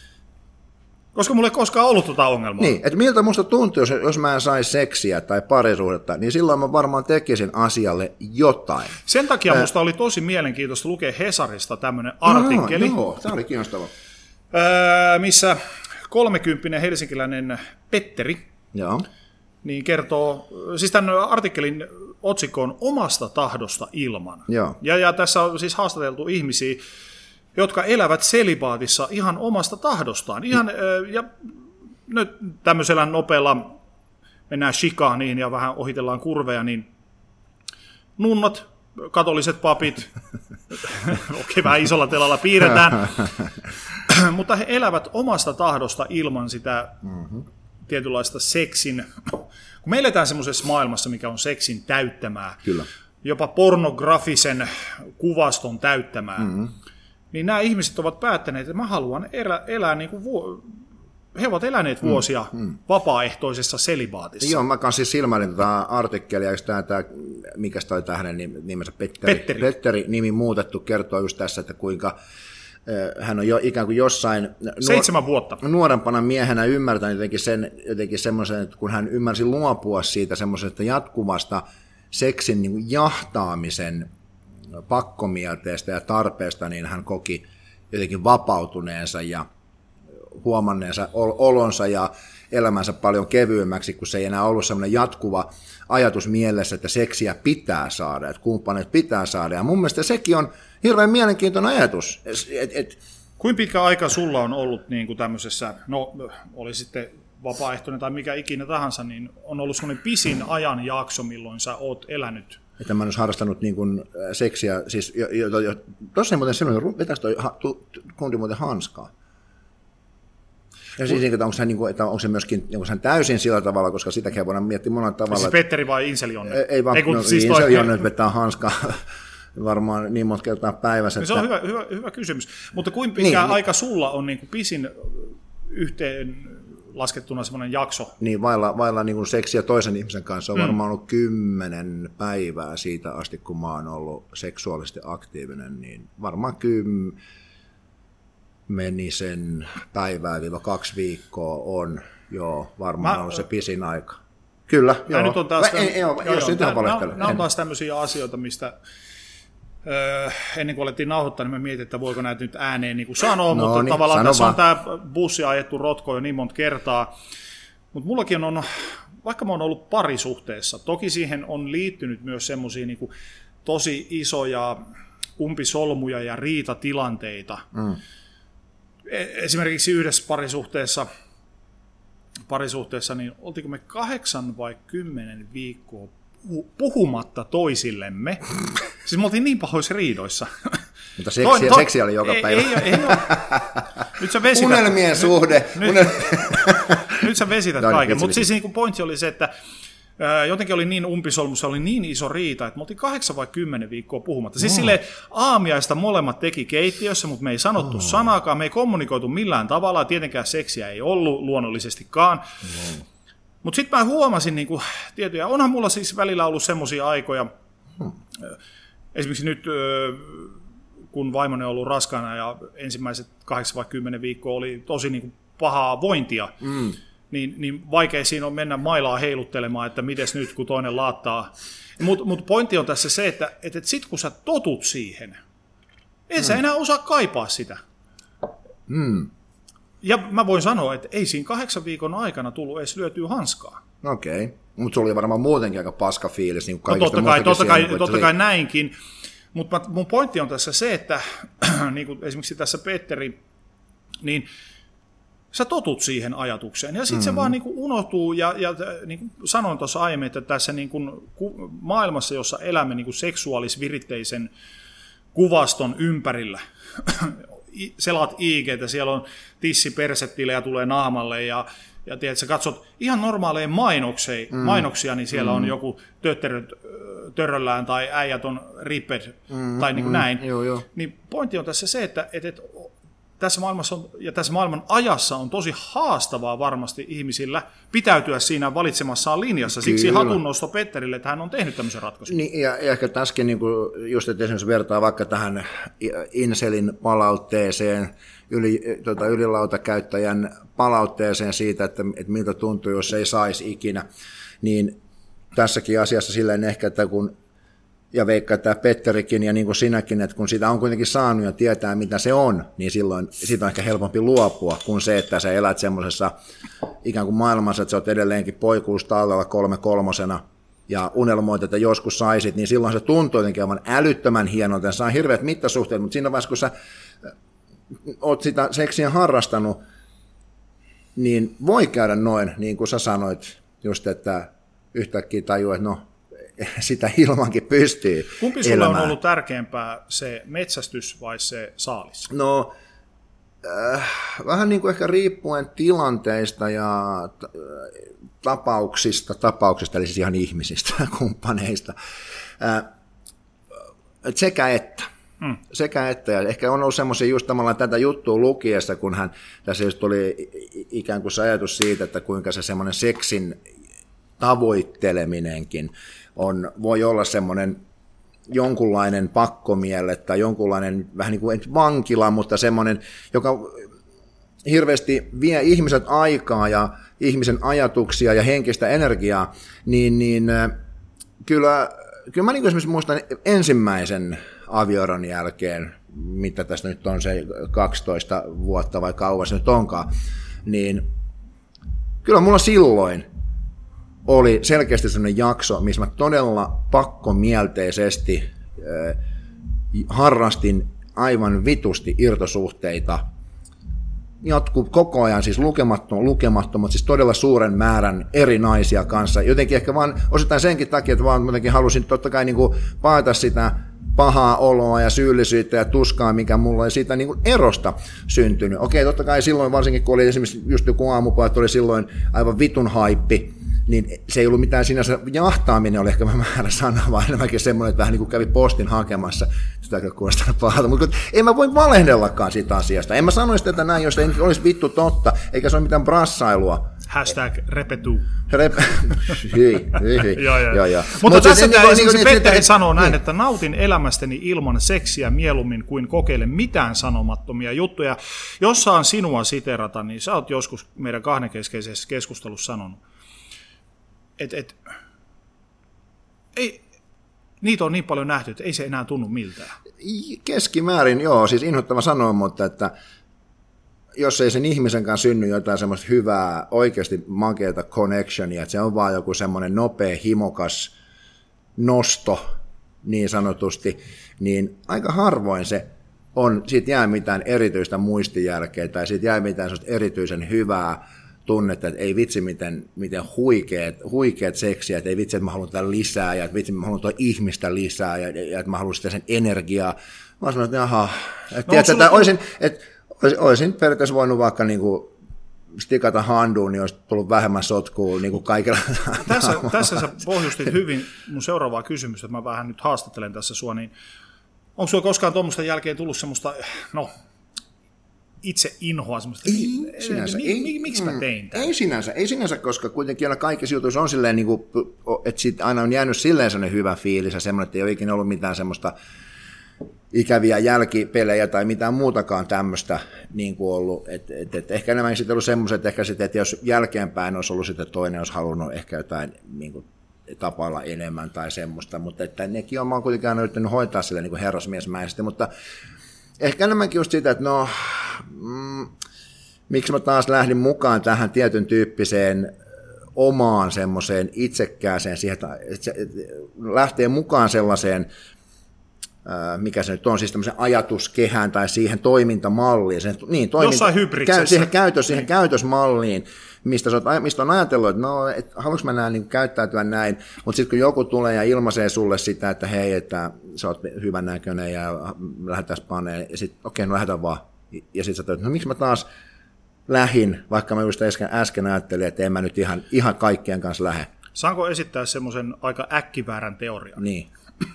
koska mulla ei koskaan ollut tuota ongelmaa. Niin, että miltä musta tuntuu, jos mä en saisi seksiä tai parisuhdetta, niin silloin mä varmaan tekisin asialle jotain. Sen takia musta oli tosi mielenkiintoista lukea Hesarista tämmöinen artikkeli. Joo, tämä oli kiinnostava. Missä 30 helsinkiläinen Petteri niin kertoo, siis tämän artikkelin otsikko on Omasta tahdosta ilman. Ja tässä on siis haastateltu ihmisiä, jotka elävät selibaatissa ihan omasta tahdostaan. Ja nyt tämmöisellä nopealla mennään shikaaniin ja vähän ohitellaan kurveja, niin nunnat katoliset papit, okei, vähän isolla telalla piirretään, mutta he elävät omasta tahdosta ilman sitä tietynlaista seksin, kun me eletään semmoisessa maailmassa, mikä on seksin täyttämää, Kyllä. jopa pornografisen kuvaston täyttämää, niin nämä ihmiset ovat päättäneet, että mä haluan elää niin kuin he ovat eläneet vuosia vapaaehtoisessa selibaatissa. Joo, mä kanssa siis silmäilin tätä artikkelia, jos tämä mikä toi hänen nimensä, Petteri nimi muutettu, kertoo just tässä, että kuinka hän on jo ikään kuin jossain 7 vuotta nuorempana miehenä ymmärtänyt jotenkin semmoisen, että kun hän ymmärsi luopua siitä semmoisesta jatkuvasta seksin niin kuin jahtaamisen pakkomielteestä ja tarpeesta, niin hän koki jotenkin vapautuneensa ja huomanneensa olonsa ja elämänsä paljon kevyemmäksi, kun se ei enää ollut semmoinen jatkuva ajatus mielessä, että seksiä pitää saada, että kumppaneet pitää saada. Ja mun mielestä sekin on hirveän mielenkiintoinen ajatus. Kuinka pitkä aika sulla on ollut niin kuin tämmöisessä, no oli sitten vapaaehtoinen tai mikä ikinä tahansa, niin on ollut semmoinen pisin ajanjakso, milloin sä oot elänyt? Että mä en olisi harrastanut niin kuin seksiä, siis tuossa muuten silloin vetäisi toi kundi muuten hanskaa. Ja siis, että onko se myöskin täysin sillä tavalla, koska sitäkin voidaan miettiä monella tavalla. Siis Petteri vai Inseli Jonne? Ei vaan, siis Inseli Jonne vetää hanskaa varmaan niin monta kertaa päivässä. Se on hyvä kysymys. Mutta kuinka pitkä aika sulla on niin kuin pisin yhteen laskettuna semmoinen jakso? Niin, vailla niin kuin seksiä toisen ihmisen kanssa on varmaan ollut 10 päivää siitä asti, kun mä oon ollut seksuaalisesti aktiivinen, niin varmaan 10 sen päivää-2 viikkoa on varmaan ollut se pisin aika. Kyllä, joo. Nyt on taas, nämä on taas tämmöisiä asioita, mistä ennen kuin alettiin nauhoittaa, niin mä mietin, että voiko näitä nyt ääneen niin kuin sanoa, mutta niin, tavallaan tässä on tämä bussi ajettu rotko jo niin monta kertaa. Mutta mullakin on, vaikka mä oon ollut parisuhteessa, toki siihen on liittynyt myös semmoisia niin kuin tosi isoja umpisolmuja ja riitatilanteita. Esimerkiksi yhdessä parisuhteessa, niin oltiinko me 8 vai 10 viikkoa puhumatta toisillemme. Siis me oltiin niin pahoissa riidoissa. Mutta seksiä oli joka päivä. Ei ole. Nyt sä vesität. Unelmien suhde. Nyt sä vesität kaiken. Mutta siis niin pointti oli se, että jotenkin oli niin umpisolmussa, oli niin iso riita, että me oltiin 8 vai 10 viikkoa puhumatta. Siis silleen aamiaista molemmat teki keittiössä, mutta me ei sanottu sanaakaan, me ei kommunikoitu millään tavalla, tietenkään seksiä ei ollut luonnollisestikaan. Mutta sitten mä huomasin niin tietoja, onhan mulla siis välillä ollut semmoisia aikoja, esimerkiksi nyt kun vaimoni on ollut raskaana ja ensimmäiset 8 vai 10 viikkoa oli tosi niin pahaa vointia, niin vaikea siinä on mennä mailaa heiluttelemaan, että mites nyt kun toinen laattaa. Mutta pointti on tässä se, että sit kun sä totut siihen, et sä enää osaa kaipaa sitä. Ja mä voin sanoa, että ei siinä 8 viikon aikana tullut edes lyötyä hanskaa. Okei, mutta sulla oli varmaan muutenkin aika paska fiilis. Niin totta kai näinkin, mutta mun pointti on tässä se, että niin kuin esimerkiksi tässä Petteri, niin sä totut siihen ajatukseen ja sitten se vaan niin kuin unohtuu ja niin kuin sanoin tuossa aiemmin, että tässä niin kuin maailmassa, jossa elämme niin kuin seksuaalisviritteisen kuvaston ympärillä, selaat IG:tä, siellä on tissipersettilejä tulee naamalle ja tiedät, sä katsot ihan normaaleja mainoksia, niin siellä on joku törröllään tai äijät on ripped tai niin kuin näin. Joo. Niin pointti on tässä se, että tässä maailmassa ja tässä maailman ajassa on tosi haastavaa varmasti ihmisillä pitäytyä siinä valitsemassaan linjassa. Siksi hatunnosto Petterille, että hän on tehnyt tämmöisen ratkaisun. Niin, ja ehkä tässäkin niin kuin just, että esimerkiksi vertaa vaikka tähän Inselin palautteeseen, ylilautakäyttäjän palautteeseen siitä, että miltä tuntuu, jos ei saisi ikinä, niin tässäkin asiassa silleen ehkä, että kun ja veikkaa, että Petterikin ja niin kuin sinäkin, että kun sitä on kuitenkin saanut ja tietää, mitä se on, niin silloin siitä on ehkä helpompi luopua kuin se, että sä elät semmoisessa ikään kuin maailmassa, että sä oot edelleenkin poikuustallella 3/3 ja unelmoit, että joskus saisit, niin silloin se tuntuu jotenkin aivan älyttömän hienolta. Se on hirveät mittasuhteet, mutta siinä vaiheessa, kun sä oot sitä seksiä harrastanut, niin voi käydä noin, niin kuin sä sanoit just, että yhtäkkiä tajuu, että no, sitä ilmankin pystyy. Kumpi sulle on ollut tärkeämpää, se metsästys vai se saalis? No, vähän niin kuin ehkä riippuen tilanteista ja tapauksista, eli siis ihan ihmisistä, kumppaneista. Sekä että, ja ehkä on ollut semmoisia just tavallaan tätä juttua lukiessa, kun hän tässä just tuli ikään kuin se ajatus siitä, että kuinka se semmoinen seksin tavoitteleminenkin voi olla semmoinen jonkunlainen pakkomielle tai jonkunlainen vähän niin kuin vankila, mutta semmoinen, joka hirveästi vie ihmiset aikaa ja ihmisen ajatuksia ja henkistä energiaa, niin kyllä mä niin kuin esimerkiksi muistan ensimmäisen avioeron jälkeen, mitä tässä nyt on se 12 vuotta vai kauan se nyt onkaan, niin kyllä mulla silloin oli selkeästi sellainen jakso, missä mä todella pakkomielteisesti harrastin aivan vitusti irtosuhteita. Jatkuu koko ajan, siis lukemattomat, siis todella suuren määrän eri naisia kanssa. Jotenkin ehkä vaan osittain senkin takia, että vaan jotenkin halusin totta kai niin kuin paeta sitä pahaa oloa ja syyllisyyttä ja tuskaa, mikä mulla oli siitä niin kuin erosta syntynyt. Okei, totta kai silloin, varsinkin kun oli esimerkiksi just joku aamupojat, oli silloin aivan vitun haippi, niin se ei ollut mitään sinänsä, jahtaaminen oli ehkä väärä sana, vaan enemmänkin semmoinen, että vähän niin kuin kävi postin hakemassa, sitä ei kuulostanut pahalta, mutta en mä voi valehdellakaan siitä asiasta. En mä sanoisi tätä näin, jos ei olisi vittu totta, eikä se ole mitään brassailua. #repetu. Joo. Mutta tässä esimerkiksi Petteri sanoo näin, että nautin elämästäni ilman seksiä mieluummin kuin kokeilen mitään sanomattomia juttuja. Jos saan sinua siterata, niin sä oot joskus meidän kahdenkeskeisessä keskustelussa sanonut, ei, niitä on niin paljon nähty, että ei se enää tunnu miltään. Keskimäärin, joo, siis inhottava sanoa, mutta että jos ei sen ihmisen kanssa synny jotain semmoista hyvää, oikeasti makeata connectionia, että se on vaan joku semmoinen nopea, himokas nosto niin sanotusti, niin aika harvoin se on, siitä jää mitään erityistä muistijälkeä tai siitä jää mitään semmoista erityisen hyvää tunnetta, että ei vitsi miten huikeat seksiä, että ei vitsi, että mä haluan tätä lisää ja että vitsi, mä haluan tuo ihmistä lisää ja että mä haluan sitä sen energiaa. Mä sanoin, että jaha, olisin periaatteessa voinut vaikka niinku stikata handuun, niin olisi tullut vähemmän sotkua niin kuin kaikilla. Tässä sä pohjustit hyvin mun seuraavaa kysymystä, että mä vähän nyt haastattelen tässä sua, niin onko sulla koskaan tuommoista jälkeen tullut semmoista, itse inhoa semmoista, miksi mä tein tämän? Ei sinänsä, koska kuitenkin aina kaikissa jutuissa on silleen, niin kuin, että siitä aina on jäänyt silleen sellainen hyvä fiilis ja semmoinen, että ei ole ikinä ollut mitään semmoista ikäviä jälkipelejä tai mitään muutakaan tämmöistä niin kuin ollut. Et ehkä enemmän sitten ollut semmoiset, että ehkä sitten, että jos jälkeenpäin olisi ollut sitten toinen, olisi halunnut ehkä jotain niin kuin tapailla enemmän tai semmoista, mutta että nekin on, mä oon kuitenkin aina yrittänyt hoitaa sille niin kuin herrasmiesmäisesti, mutta ehkä enemmänkin just sitä, että miksi mä taas lähdin mukaan tähän tietyn tyyppiseen omaan semmoiseen itsekkääseen, siihen, että lähtee mukaan sellaiseen, mikä se nyt on, siis tämmöisen ajatuskehään tai siihen toimintamalliin. Jossain hybriksessä. Siihen käytösmalliin, mistä on ajatellut, että haluanko mä näin niin käyttäytyä näin, mutta sitten kun joku tulee ja ilmaisee sulle sitä, että hei, että sä oot hyvän näköinen ja lähdetään spaneen, ja sitten okei, lähdetään vaan. Ja sitten sä toit, miksi mä taas lähin, vaikka mä just äsken ajattelin, että en mä nyt ihan kaikkien kanssa lähde. Saanko esittää semmoisen aika äkkiväärän teorian? Niin.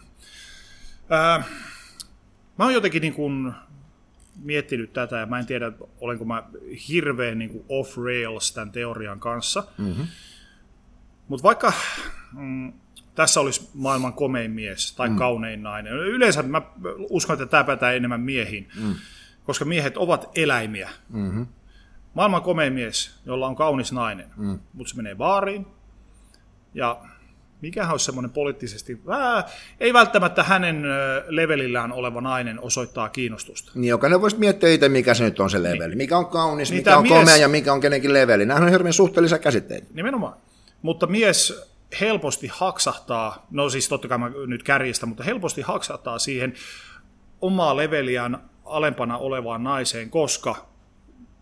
Mä oon jotenkin niin kuin miettinyt tätä, ja mä en tiedä, olenko mä hirveän niin kuin off rails tämän teorian kanssa. Mm-hmm. Mutta vaikka tässä olisi maailman komein mies tai kaunein nainen. Yleensä mä uskon, että tämä pätää enemmän miehiin, koska miehet ovat eläimiä. Mm-hmm. Maailman komein mies, jolla on kaunis nainen, mutta se menee baariin, ja mikähän olisi semmoinen poliittisesti, ei välttämättä hänen levelillään oleva nainen osoittaa kiinnostusta. Niin, jokainen voisi miettiä itse, mikä se nyt on se leveli. Mikä on kaunis, niin mikä on komea ja mikä on kenenkin leveli. Nämä on hirveän suhteellisia käsitteitä. Nimenomaan. Mutta mies helposti haksahtaa, no siis totta kai mä nyt kärjistä, mutta helposti haksahtaa siihen omaa leveliään alempana olevaan naiseen, koska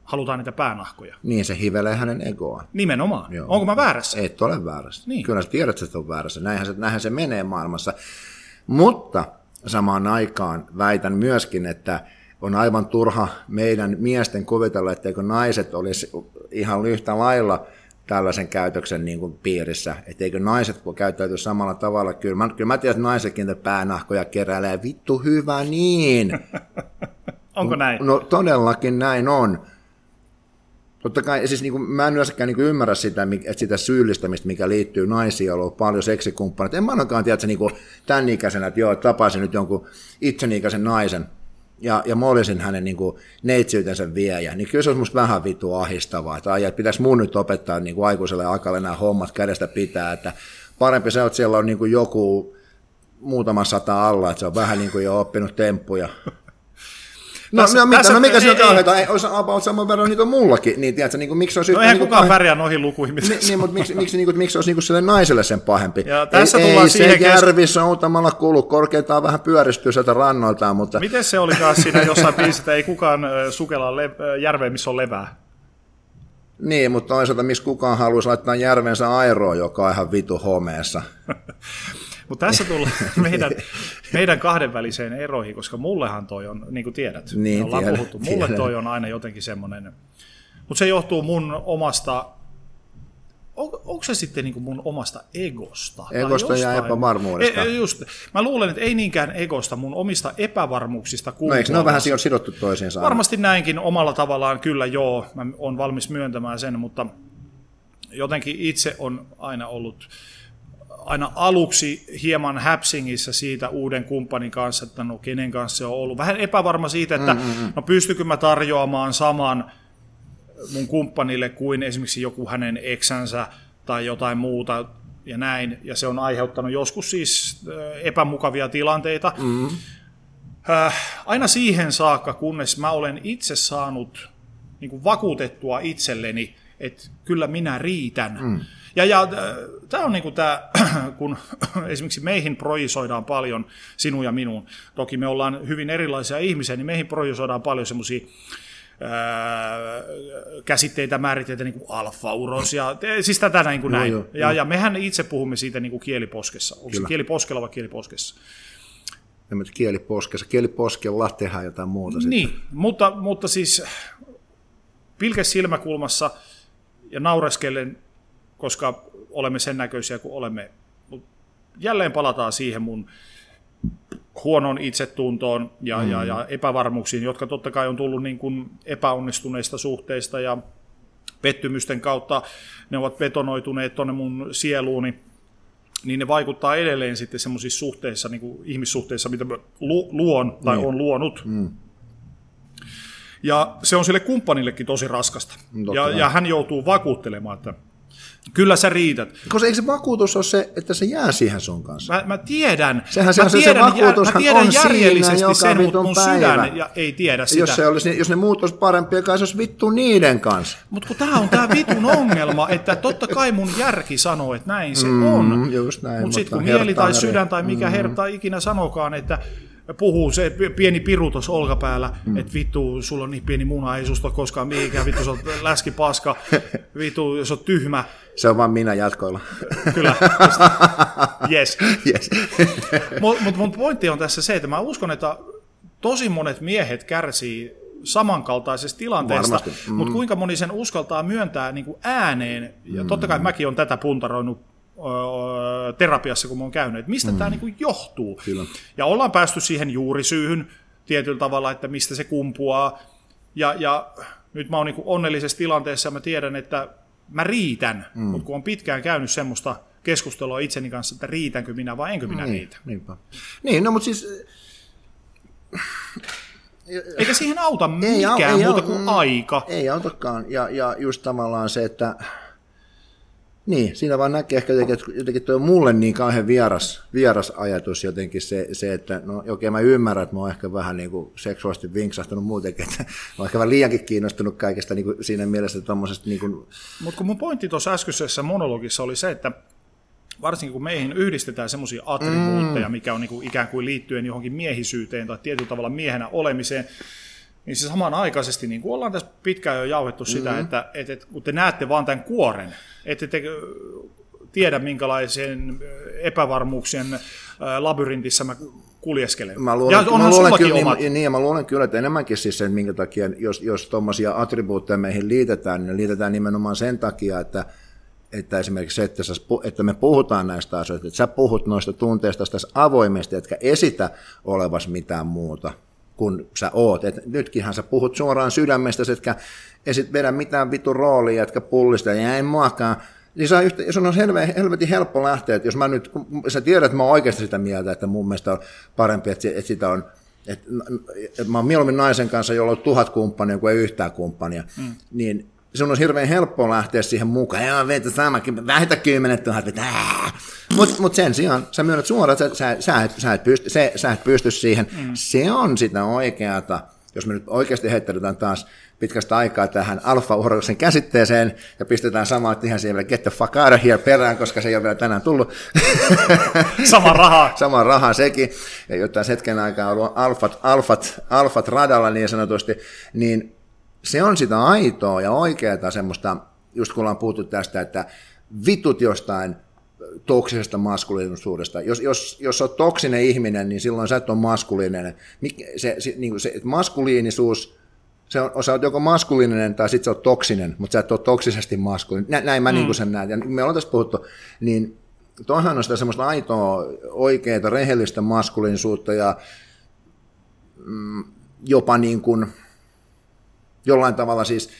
halutaan niitä päänahkoja. Niin, se hivelee hänen egoaan. Nimenomaan. Joo. Onko mä väärässä? Et ole väärässä. Niin. Kyllä sä tiedät, että on väärässä. Näinhän se menee maailmassa. Mutta samaan aikaan väitän myöskin, että on aivan turha meidän miesten kuvitella, etteikö naiset olisi ihan yhtä lailla tällaisen käytöksen niin kuin piirissä, etteikö naiset käyttäytyy samalla tavalla. Kyllä mä tiedän, että naisetkin niitä päänahkoja keräilee. Vittu hyvä niin. Onko näin? No todellakin näin on. Totta kai, siis niin kuin, mä en yleensäkään niin ymmärrä sitä syyllistämistä, mikä liittyy naisiin, joilla on paljon seksikumppaneita. En mä ainakaan tiedä, että niin kuin tämän ikäisenä, että joo, tapasin nyt jonkun itseni ikäisen naisen, ja mä olisin hänen niin kuin neitsyytensä viejä, niin kyllä se olisi musta vähän vittu ahistavaa, että pitäisi mun nyt opettaa niin kuin aikuiselle akalle nämä hommat kädestä pitää, että parempi se, että siellä on niin kuin joku muutama 100 alla, että se on vähän niin kuin jo oppinut temppuja. Mikä siinä on kauheita, olisi about saman verran niitä mullakin, niin tiedätkö, niin miksi olisi... No eihän kukaan pärjää noihin lukuihin. Niin, mutta miksi olisi niin sille naiselle sen pahempi? Ja tässä tullaan siihen se järvi soutamalla kulu, korkeintaan vähän pyöristyy sieltä rannoiltaan, mutta... Miten se oli taas siinä jossain biisissä, ei kukaan sukella järveen, missä on levää? Niin, mutta toisaalta missä kukaan haluaisi laittaa järvensä airoon, joka on ihan vitu homeessa. Mutta tässä tullaan meidän kahdenväliseen eroihin, koska mullehan toi on, niin kuin tiedät, me ollaan puhuttu, mulle toi on aina jotenkin semmoinen, mutta se johtuu mun omasta, onko se sitten niin kuin mun omasta egosta? Egosta ja epävarmuudesta. Just, mä luulen, että ei niinkään egosta, mun omista epävarmuuksista kuuluu. No eikö ne ole vähän sidottu toisiinsa? Varmasti näinkin omalla tavallaan, kyllä joo, mä oon valmis myöntämään sen, mutta jotenkin itse on aina ollut... aina aluksi hieman häpsingissä siitä uuden kumppanin kanssa, että no kenen kanssa se on ollut. Vähän epävarma siitä, että no pystykö mä tarjoamaan saman mun kumppanille kuin esimerkiksi joku hänen eksänsä tai jotain muuta ja näin. Ja se on aiheuttanut joskus siis epämukavia tilanteita. Aina siihen saakka, kunnes mä olen itse saanut niin kuin vakuutettua itselleni, että kyllä minä riitän. Ja tämä on niinku tämä, kun esimerkiksi meihin projisoidaan paljon, sinun ja minun, toki me ollaan hyvin erilaisia ihmisiä, niin meihin projisoidaan paljon semmoisia käsitteitä, määriteitä niin kuin alfa-uros, ja siis tätä näin kuin näin. Ja mehän itse puhumme siitä niin kuin kieliposkessa. Onko se kieliposkella vai kieliposkessa? Kieliposkella tehdään jotain muuta. Niin, mutta siis pilkes silmäkulmassa ja naureskellen, koska olemme sen näköisiä kuin olemme. Jälleen palataan siihen mun huonon itsetuntoon ja epävarmuuksiin, jotka totta kai on tullut niin kuin epäonnistuneista suhteista ja pettymysten kautta. Ne ovat betonoituneet tuonne mun sieluuni, niin ne vaikuttaa edelleen sitten semmoisissa suhteissa, niin kuin ihmissuhteissa, mitä mä luon tai on luonut. Ja se on sille kumppanillekin tosi raskasta. Ja hän joutuu vakuuttelemaan, että kyllä sä riität. Koska eikö se vakuutus ole se, että se jää siihen sun kanssa? Mä tiedän. Mä tiedän järjellisesti sen, mutta mun sydän ei tiedä sitä. Jos ne muut olisi parempia, kai se olisi vittu niiden kanssa. Mutta kun tää on tää vitun ongelma, että totta kai mun järki sanoo, että näin se on. Mutta sitten kun mieli tai sydän tai mikä herta ikinä sanokaan, että puhuu se pieni piru tuossa olkapäällä, että vittu, sulla on niin pieni muna, ei susta ole koskaan mihinkään, vittu, sä oot läskipaska, vittu, jos oot tyhmä. Se on vaan minä jatkoilla. Kyllä, yes. Mutta mun pointti on tässä se, että mä uskon, että tosi monet miehet kärsii samankaltaisesta tilanteesta, mutta kuinka moni sen uskaltaa myöntää niin kuin ääneen, ja totta kai mäkin olen tätä puntaroinut terapiassa, kun mä oon käynyt, että mistä tämä niinku johtuu. Kyllä. Ja ollaan päästy siihen juurisyyhyn tietyllä tavalla, että mistä se kumpuaa. Ja nyt mä oon niinku onnellisessa tilanteessa ja mä tiedän, että mä riitän, mutta kun on pitkään käynyt semmoista keskustelua itseni kanssa, että riitänkö minä vai enkö minä riitä. Niin, no mutta siis... Eikä siihen auta mikään muuta kuin aika. Ei autakaan, ja just tavallaan se, että niin, siinä vaan näkee ehkä jotenkin tuo mulle niin kauhean vieras ajatus jotenkin se, että no okei, mä ymmärrän, että mä oon ehkä vähän niin kuin seksuaalisesti vinksahtunut muutenkin, että mä oon ehkä vähän liiankin kiinnostunut kaikesta niin kuin siinä mielessä tommosesta niin kuin... Mutta kun mun pointti tuossa äskeisessä monologissa oli se, että varsinkin kun meihin yhdistetään semmoisia attribuutteja, mikä on niin kuin ikään kuin liittyen johonkin miehisyyteen tai tietyllä tavalla miehenä olemiseen, niin se samanaikaisesti, niin kuin ollaan tässä pitkään jo jauhettu sitä, että kun te näette vaan tämän kuoren, ette te tiedä minkälaisen epävarmuuksien labyrintissä mä kuljeskelen. Mä luulen kyllä, että enemmänkin siis sen, minkä takia, jos tuommoisia attribuutteja meihin liitetään, niin liitetään nimenomaan sen takia, että esimerkiksi se, että me puhutaan näistä asioista, että sä puhut noista tunteista tässä avoimesti, etkä esitä olevas mitään muuta kuin sä oot. Et nytkinhän sä puhut suoraan sydämestä, etkä vedä mitään vitun roolia, etkä pullista, ja en muakaan. Niin sun on helvetin helppo lähteä, että jos mä nyt, kun sä tiedät, että mä oon oikeasti sitä mieltä, että mun mielestä on parempi, että sitä on, että mä oon mieluummin naisen kanssa, jolla on 1000 kumppania kuin ei yhtään kumppania, niin sun on hirveän helppoa lähteä siihen mukaan, joo, veitä samakin, vähitä 10 000, mutta sen sijaan sä myönnät suoraan, että sä et pysty siihen, se on sitä oikeata, jos me nyt oikeasti heittäydytään taas pitkästä aikaa tähän alfa-urheiluksen käsitteeseen ja pistetään samaa ihan siellä get the fuck out of here perään, koska se ei ole vielä tänään tullut. Sama rahaa sekin. Ja jotain hetken aikaa ollut alfat radalla niin sanotusti, niin se on sitä aitoa ja oikeaa semmoista, just kun ollaan puhuttu tästä, että vitut jostain toksisesta maskuliinisuudesta. Jos olet toksinen ihminen, niin silloin sä et ole maskuliininen. Se maskuliinisuus, sä oot joko maskuliininen tai sitten sä oot toksinen, mutta sä et ole toksisesti maskuliininen. Näin mä niin sen näen. Ja me ollaan tässä puhuttu, niin toihan on sitä semmoista aitoa, oikeaa, rehellistä maskuliinisuutta ja jopa niin kuin jollain tavalla siis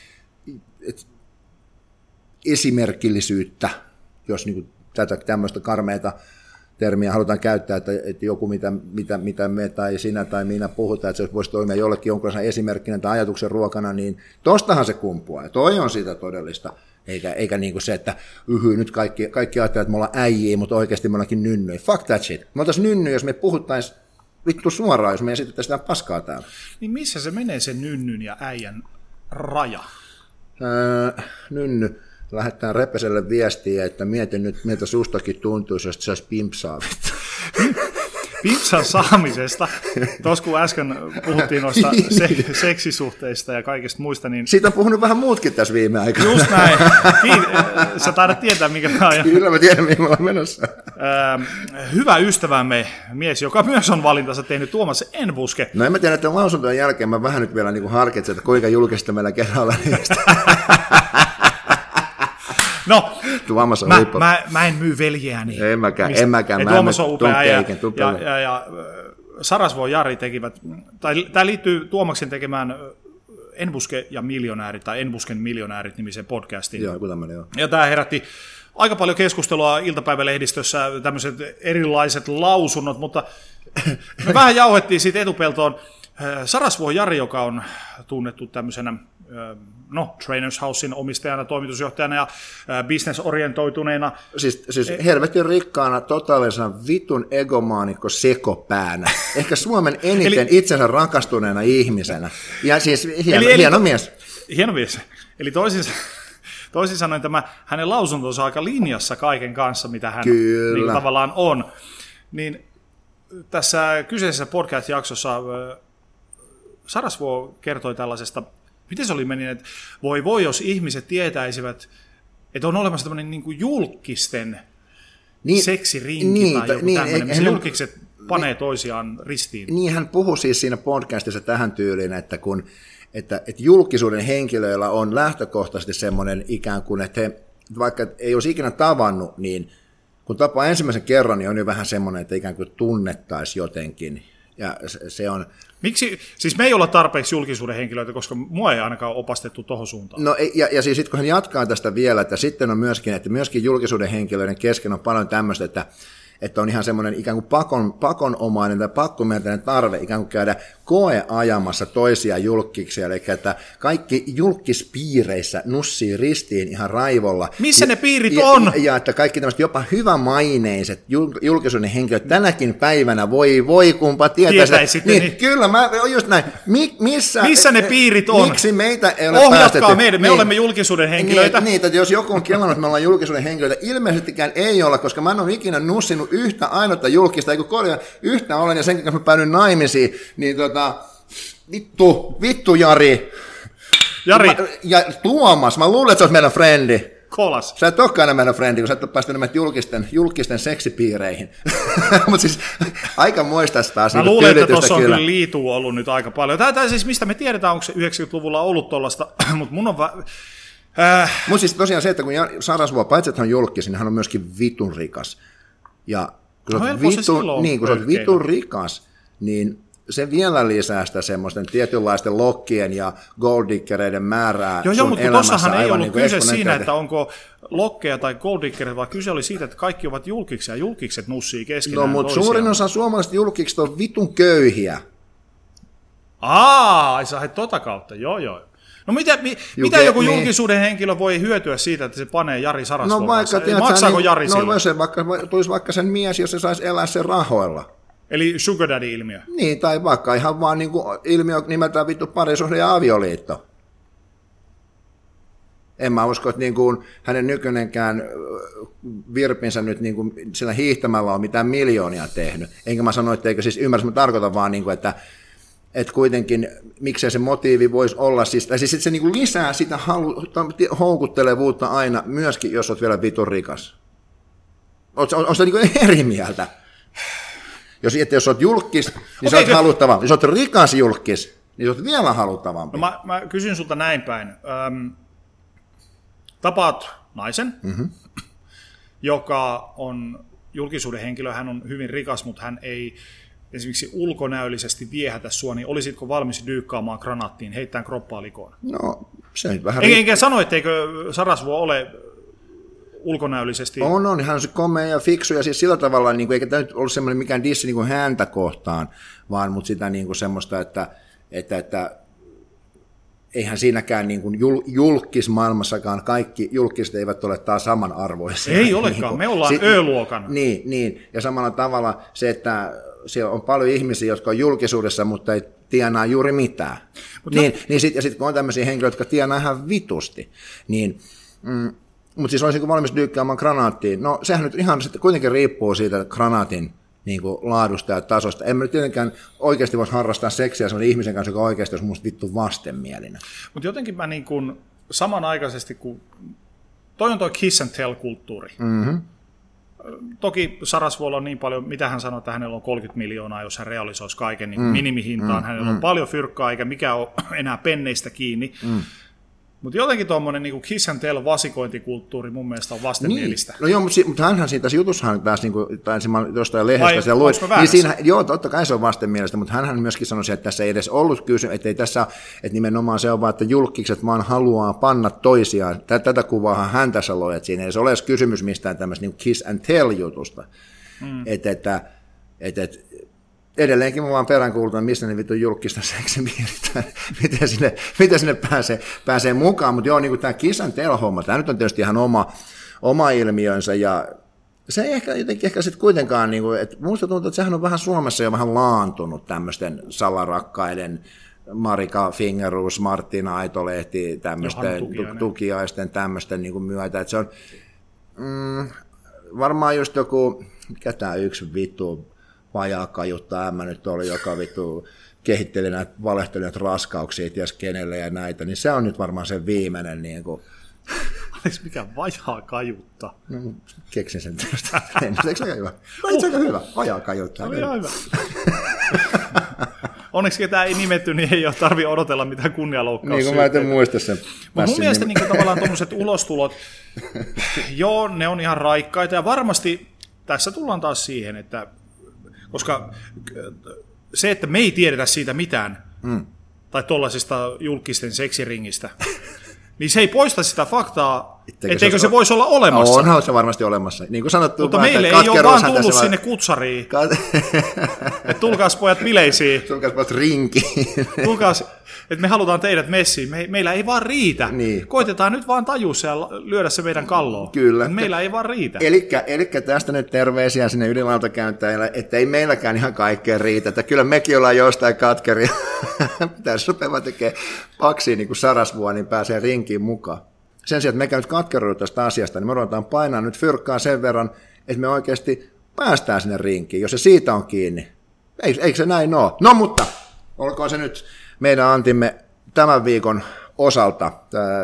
esimerkillisyyttä, jos niin kuin tätä tämmöistä karmeita termiä halutaan käyttää, että joku, mitä me tai sinä tai minä puhutaan, että se voisi toimia jollekin jonkinlaisen esimerkkinen tai ajatuksen ruokana, niin tostahan se kumpuaa. Ja toi on sitä todellista, eikä niin kuin se, että nyt kaikki ajattelevat, että me ollaan äijiä, mutta oikeasti me ollaankin nynnyjä. Fuck that shit. Me oltaisiin nynnyjä, jos me puhuttaisiin vittu suoraan, jos me esitettäisiin sitä paskaa täällä. Niin missä se menee se nynnyn ja äijän raja? Nynny. Lähdetään Repeselle viestiä, että mietin nyt, miltä sustakin tuntuisi, jos saisi pimpsaa. Pimpsan saamisesta, tuossa kun äsken puhuttiin noista seksisuhteista ja kaikista muista, niin... Siitä on puhunut vähän muutkin tässä viime aikoina. Just näin. Sä taidat tietää, mikä tämä on. Kyllä mä tiedän, mihin me ollaan menossa. Hyvä ystävämme, mies, joka myös on valintansa tehnyt, Tuomas Enbuske. No en mä tiedä, että lausuntojen jälkeen mä vähän nyt vielä niin kuin harkitsen, että kuinka julkista meillä kerralla niistä. No, mä en myy veljeäni. En mäkään. Tuomas on upea ja Sarasvuon Jari tekivät, tai tämä liittyy Tuomaksen tekemään Enbuske ja miljonäärit, tai Enbusken miljonäärit -nimiseen podcastiin. Joo, tämmöinen, joo. Ja tämä herätti aika paljon keskustelua iltapäivälehdistössä, tämmöiset erilaiset lausunnot, mutta me vähän jauhettiin siitä etupeltoon. Sarasvuon Jari, joka on tunnettu tämmöisenä Trainers Housein omistajana, toimitusjohtajana ja business-orientoituneena. Siis helvetin rikkaana, totaalisena vitun egomaanikko sekopäänä. Ehkä Suomen eniten itsensä rakastuneena ihmisenä. Ja siis hieno mies. Hieno mies. Eli toisin sanoen tämä hänen lausuntonsa on aika linjassa kaiken kanssa, mitä hän niin tavallaan on. Niin tässä kyseisessä podcast-jaksossa Sarasvuo kertoi tällaisesta, miten se oli meni, että voi jos ihmiset tietäisivät, että on olemassa tämmöinen niin kuin julkisten seksirinki tai joku tämmöinen, missä julkikset panee toisiaan ristiin. Niin hän puhui siis siinä podcastissa tähän tyyliin, että että julkisuuden henkilöillä on lähtökohtaisesti semmoinen ikään kuin, että he, vaikka ei olisi ikinä tavannut, niin kun tapaa ensimmäisen kerran, niin on jo vähän semmoinen, että ikään kuin tunnettaisiin jotenkin. Ja se on... Miksi? Siis me ei olla tarpeeksi julkisuuden henkilöitä, koska mua ei ainakaan opastettu tohon suuntaan. No ja siis sitten kun hän jatkaa tästä vielä, että sitten on myöskin julkisuuden henkilöiden kesken on paljon tämmöistä, että on ihan semmoinen ikään kuin pakonomainen tai pakkomielteinen tarve ikään kuin käydä koeajamassa toisia julkkiksia, eli että kaikki julkispiireissä nussii ristiin ihan raivolla. Missä ne piirit on? Ja että kaikki tämmöiset jopa hyvämaineiset julkisuuden henkilöt tänäkin päivänä voi kumpa tietäisi. Niin, kyllä, just näin. Missä ne piirit on? Miksi meitä ei ole päästetty? Me olemme julkisuuden henkilöitä. Niin, että jos joku on kelannut, että me ollaan julkisuuden henkilöitä, ilmeisestikään ei olla, koska mä en ole ikinä nussinut yhtä ainutta julkista, eikö korjaa yhtä olen, ja sen kanssa mä päädyin naimisiin, niin Vittu Jari. Ja Tuomas, mä luulen, että se olisi meidän frendi. Kolas. Sä et olekaan enää meidän frendi, kun sä et ole päästänyt meitä julkisten seksipiireihin. Mutta siis aika muista taas. Mä luulen, että tuossa on kyllä liituu ollut nyt aika paljon. Tämä siis, mistä me tiedetään, onko se 90-luvulla ollut tuollaista, mutta mun on Mutta siis tosiaan se, että kun Sarasvuo, paitsi että hän on julkis, niin hän on myöskin vitun rikas. Ja kun sä oot vitun rikas, niin se vielä lisää sitä semmoisten tietynlaisten lokkien ja golddickereiden määrää sun elämässä. Joo, mutta tossahan ei ollut kyse siinä, että onko lokkeja tai golddickereita, vaan kyse oli siitä, että kaikki ovat julkiksi ja julkikset nussii keskenään. No, mutta suurin osa suomalaiset julkikset on vitun köyhiä. Ai sä haet tota kautta, joo. No mitä joku julkisuuden henkilö voi hyötyä siitä, että se panee Jari Sarasvuon kanssa? Maksaako Jari silloin? No tulisi vaikka sen mies, jos se saisi elää sen rahoilla. Eli sugar daddy-ilmiö. Niin, tai vaikka ihan vaan niin kuin ilmiö nimeltään vittu parisuhde ja avioliitto. En mä usko, että niin kuin hänen nykyinenkään virpinsä nyt niin kuin sillä hiihtämällä on mitään miljoonia tehnyt. Enkä mä sano, että eikö siis ymmärrä, mä tarkoitan vaan, niin kuin, että kuitenkin miksei se motiivi voisi olla, siis se niin kuin lisää sitä houkuttelevuutta aina, myöskin jos olet vielä vitun rikas. Oletko sä niin kuin eri mieltä? Jos olet julkis, niin sä oot haluttava. Jos olet rikas julkis, niin sä oot vielä haluttavampi. No mä kysyn sulta näin päin. Tapaat naisen, joka on julkisuuden henkilö, hän on hyvin rikas, mutta hän ei esimerkiksi ulkonäöllisesti viehätä sua, niin olisitko valmis dyykkaamaan granaattiin, heittämään kroppaa likoon? No, se on vähän... Enkä sano, etteikö Sarasvuo ole ulkonäöllisesti... On, hän on se komea ja fiksu, ja siis sillä tavalla, niin kuin, eikä tämä nyt ollut semmoinen mikään dissi niin kuin häntä kohtaan, vaan mutta sitä niin kuin semmoista, että eihän siinäkään niin kuin julkismaailmassakaan kaikki julkiset eivät ole taas samanarvoisia. Ei olekaan, niin me ollaan Ö-luokan. Niin, ja samalla tavalla se, että siellä on paljon ihmisiä, jotka on julkisuudessa, mutta ei tienaa juuri mitään. Ja sitten kun on tämmöisiä henkilöitä, jotka tienaa ihan vitusti, niin... Mutta siis olisinko valmis dyykkäämään granaattiin? No sehän nyt ihan sitten kuitenkin riippuu siitä granaatin niin kuin laadusta ja tasosta. En mä nyt tietenkään oikeasti voisi harrastaa seksiä sellainen ihmisen kanssa, joka oikeasti olisi musta vittu vastenmielinen. Mutta jotenkin mä niin kuin samanaikaisesti, kun toi on toi kiss and tell-kulttuuri. Mm-hmm. Toki Sarasvuolla on niin paljon, mitä hän sanoi, että hänellä on 30 miljoonaa, jos hän realisoisi kaiken niin minimihintaan. Hänellä on paljon fyrkkaa, eikä mikään ole enää penneistä kiinni. Mutta jotenkin tuommoinen niin kiss and tell -vasikointikulttuuri mun mielestä on vastenmielistä. Niin. No joo, mutta hänhän siitä jutussahan taas, niin kuin, tai jostain lehdestä sitä luin, niin siinä, joo, totta kai se on vastenmielistä, mutta hänhän myöskin sanoi, että tässä ei edes ollut kysymys, että ei tässä, että nimenomaan se on vaan, että julkikset vaan haluaa panna toisiaan. Tätä kuvaahan hän tässä loi, että siinä ei edes ole kysymys mistään tämmöistä niin kiss and tell -jutusta. Että edelleenkin mä vaan peräänkuulutan, missä ne vittu julkista seksipiirit, miten sinne pääsee mukaan, mutta joo, niin kuin tämä kiss and tell -homma, tämä nyt on tietysti ihan oma ilmiönsä, ja se ei ehkä sitten kuitenkaan, niin kuin, että minusta tuntuu, että sehän on vähän Suomessa jo vähän laantunut tämmöisten salarakkaiden, Marika Fingerus, Martina Aitolehti, tämmöisten tukiaisten tämmöisten niin kuin myötä, että se on varmaan just joku, mikä tämä yksi vittu, vajaa kajuttaa ämmä nyt oli, joka vittu kehitteli näitä valehtelijoita raskauksia, ties kenelle ja näitä, niin se on nyt varmaan se viimeinen. Niin kuin... Oliko mikä vajaa kajutta? No, keksin sen tästä. Eikö se aika hyvä? Itse aika hyvä, vajaa kajuttaa. Oli ihan hyvä. Onneksi ketään ei nimetty, niin ei ole tarvitse odotella mitään kunnianloukkauksia. Niin kuin mä en muista sen. Mutta mun mielestä niin tavallaan tuommoiset ulostulot, joo, ne on ihan raikkaita, ja varmasti tässä tullaan taas siihen, että koska se, että me ei tiedetä siitä mitään, tai tuollaisesta julkisten seksiringistä, niin se ei poista sitä faktaa, etteikö se voisi olla olemassa. Onhan se varmasti olemassa. Niin kuin sanottu, mutta meille ei ole vaan tullut sinne kutsariin. Että tulkaas pojat bileisiin. Tulkaas pojat rinkiin. Tulkaas, että me halutaan teidät messiin. Meillä ei vaan riitä. Niin. Koitetaan nyt vaan tajussa ja lyödä se meidän kalloon. Kyllä. Meillä ei vaan riitä. Elikkä tästä nyt terveisiä sinne ydinlautakäyntäjille, että ei meilläkään ihan kaikkea riitä. Että kyllä mekin ollaan jostain katkeria. Pitäisi rupeamaan tekemään paksia niin kuin Sarasvuo, niin pääsee rinkiin mukaan. Sen sijaan, että me käynyt katkeruudu tästä asiasta, niin me ruvetaan painaa nyt fyrkkaa sen verran, että me oikeasti päästään sinne rinkiin, jos se siitä on kiinni. Eikö se näin ole? No mutta, olkoon se nyt meidän antimme tämän viikon osalta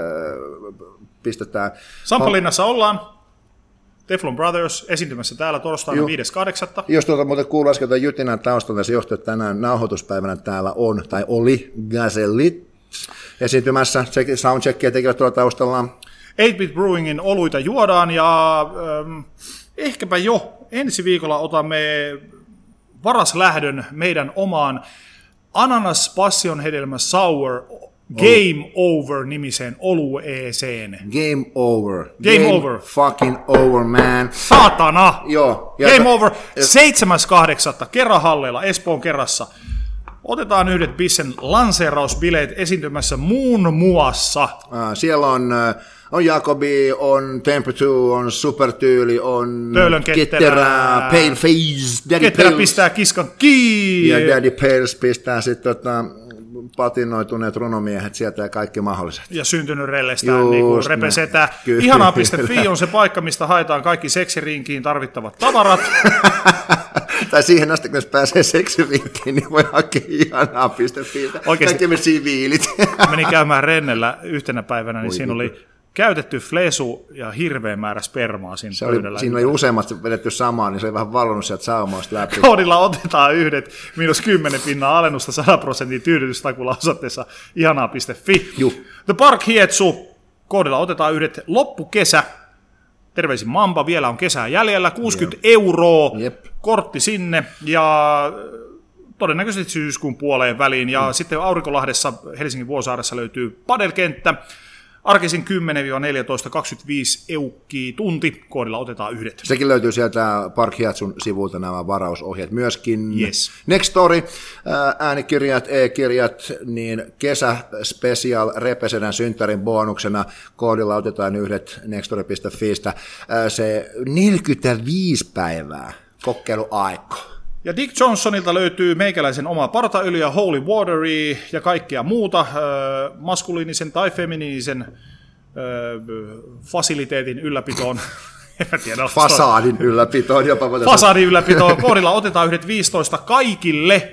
pistetään. Sampalinnassa ollaan. Teflon Brothers esiintymässä täällä torstaina 5.8. Jos muuten kuuluu äsken jytinän taustalta, se johtuu, että tänään nauhoituspäivänä täällä on, tai oli, Gazellit esiintymässä. Soundcheckia tekevät tuolla taustalla. 8-Bit Brewingin oluita juodaan, ja ehkäpä jo ensi viikolla otamme varaslähdön meidän omaan Ananas Passion Hedelmä Sour Game Over-nimiseen olueeseen. Game over. Game over. Fucking over, man. Saatana! Joo. Game over. 7.8. Kerrahalleilla, Espoon Kerrassa. Otetaan yhdet Bissen lanseerausbileet esiintymässä muun muassa. Siellä on Jacobi, on Temperature, on Supertyyli, on Ketterää, Paleface, Daddy Ketterä Pales. pistää kiskan kiinni. Ja Daddy Pales pistää sitten patinoituneet runomiehet sieltä ja kaikki mahdolliset. Ja syntynyt rellestään niin repesetään. Ihanaa.fi on se paikka, mistä haetaan kaikki seksiriinkiin tarvittavat tavarat. Tai siihen asti, kun pääsee seksiriinkiin, niin voi hakea ihanaa.fi. Kaikki me siviilit. Menin käymään rennellä yhtenä päivänä, niin siinä oli käytetty flesu ja hirveän määrä spermaa siinä pöydällä. Siinä oli useammat vedetty samaan, niin se oli vähän vallonnut sieltä saumoista läpi. Koodilla otetaan yhdet -10% alennusta 100% tyydytystakulla osoitteessa ihanaa.fi. The Park Hietsu, koodilla otetaan yhdet loppukesä. Terveisin Mamba, vielä on kesää jäljellä, 60 €, kortti sinne ja todennäköisesti syyskuun puoleen väliin. Ja sitten Aurinkolahdessa, Helsingin Vuosaaressa löytyy padelkenttä. Arkisin 10-14, 25 € tunti, koodilla otetaan yhdet. Sekin löytyy sieltä Park Hietsun sivulta nämä varausohjeet myöskin. Yes. Nextory, äänikirjat, e-kirjat, niin kesäspecial Repesedän synttärin bonuksena, koodilla otetaan yhdet nextory.fiistä. Se 45 päivää kokeiluaika. Ja Dick Johnsonilta löytyy meikäläisen oma partaöljyä, Holy Watery ja kaikkea muuta maskuliinisen tai feminiinisen fasiliteetin ylläpitoon. En tiedä. Fasaadin ylläpitoon jopa. Fasaadin ylläpitoon. Koodilla otetaan yhdet 15 kaikille.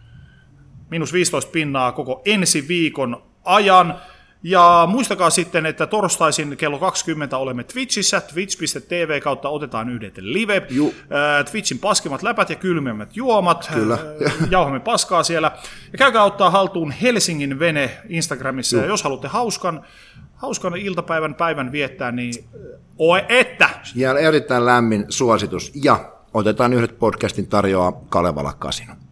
-15 € koko ensi viikon ajan. Ja muistakaa sitten, että torstaisin kello 20 olemme Twitchissä, twitch.tv kautta otetaan yhdet live. Twitchin paskimmat läpät ja kylmemmät juomat. Kyllä. Jauhamme paskaa siellä. Ja käykää ottaa haltuun Helsingin Vene Instagramissa. Ja jos haluatte hauskan päivän viettää, niin että. Ja erittäin lämmin suositus. Ja otetaan yhdet podcastin tarjoaa Kalevala Casino.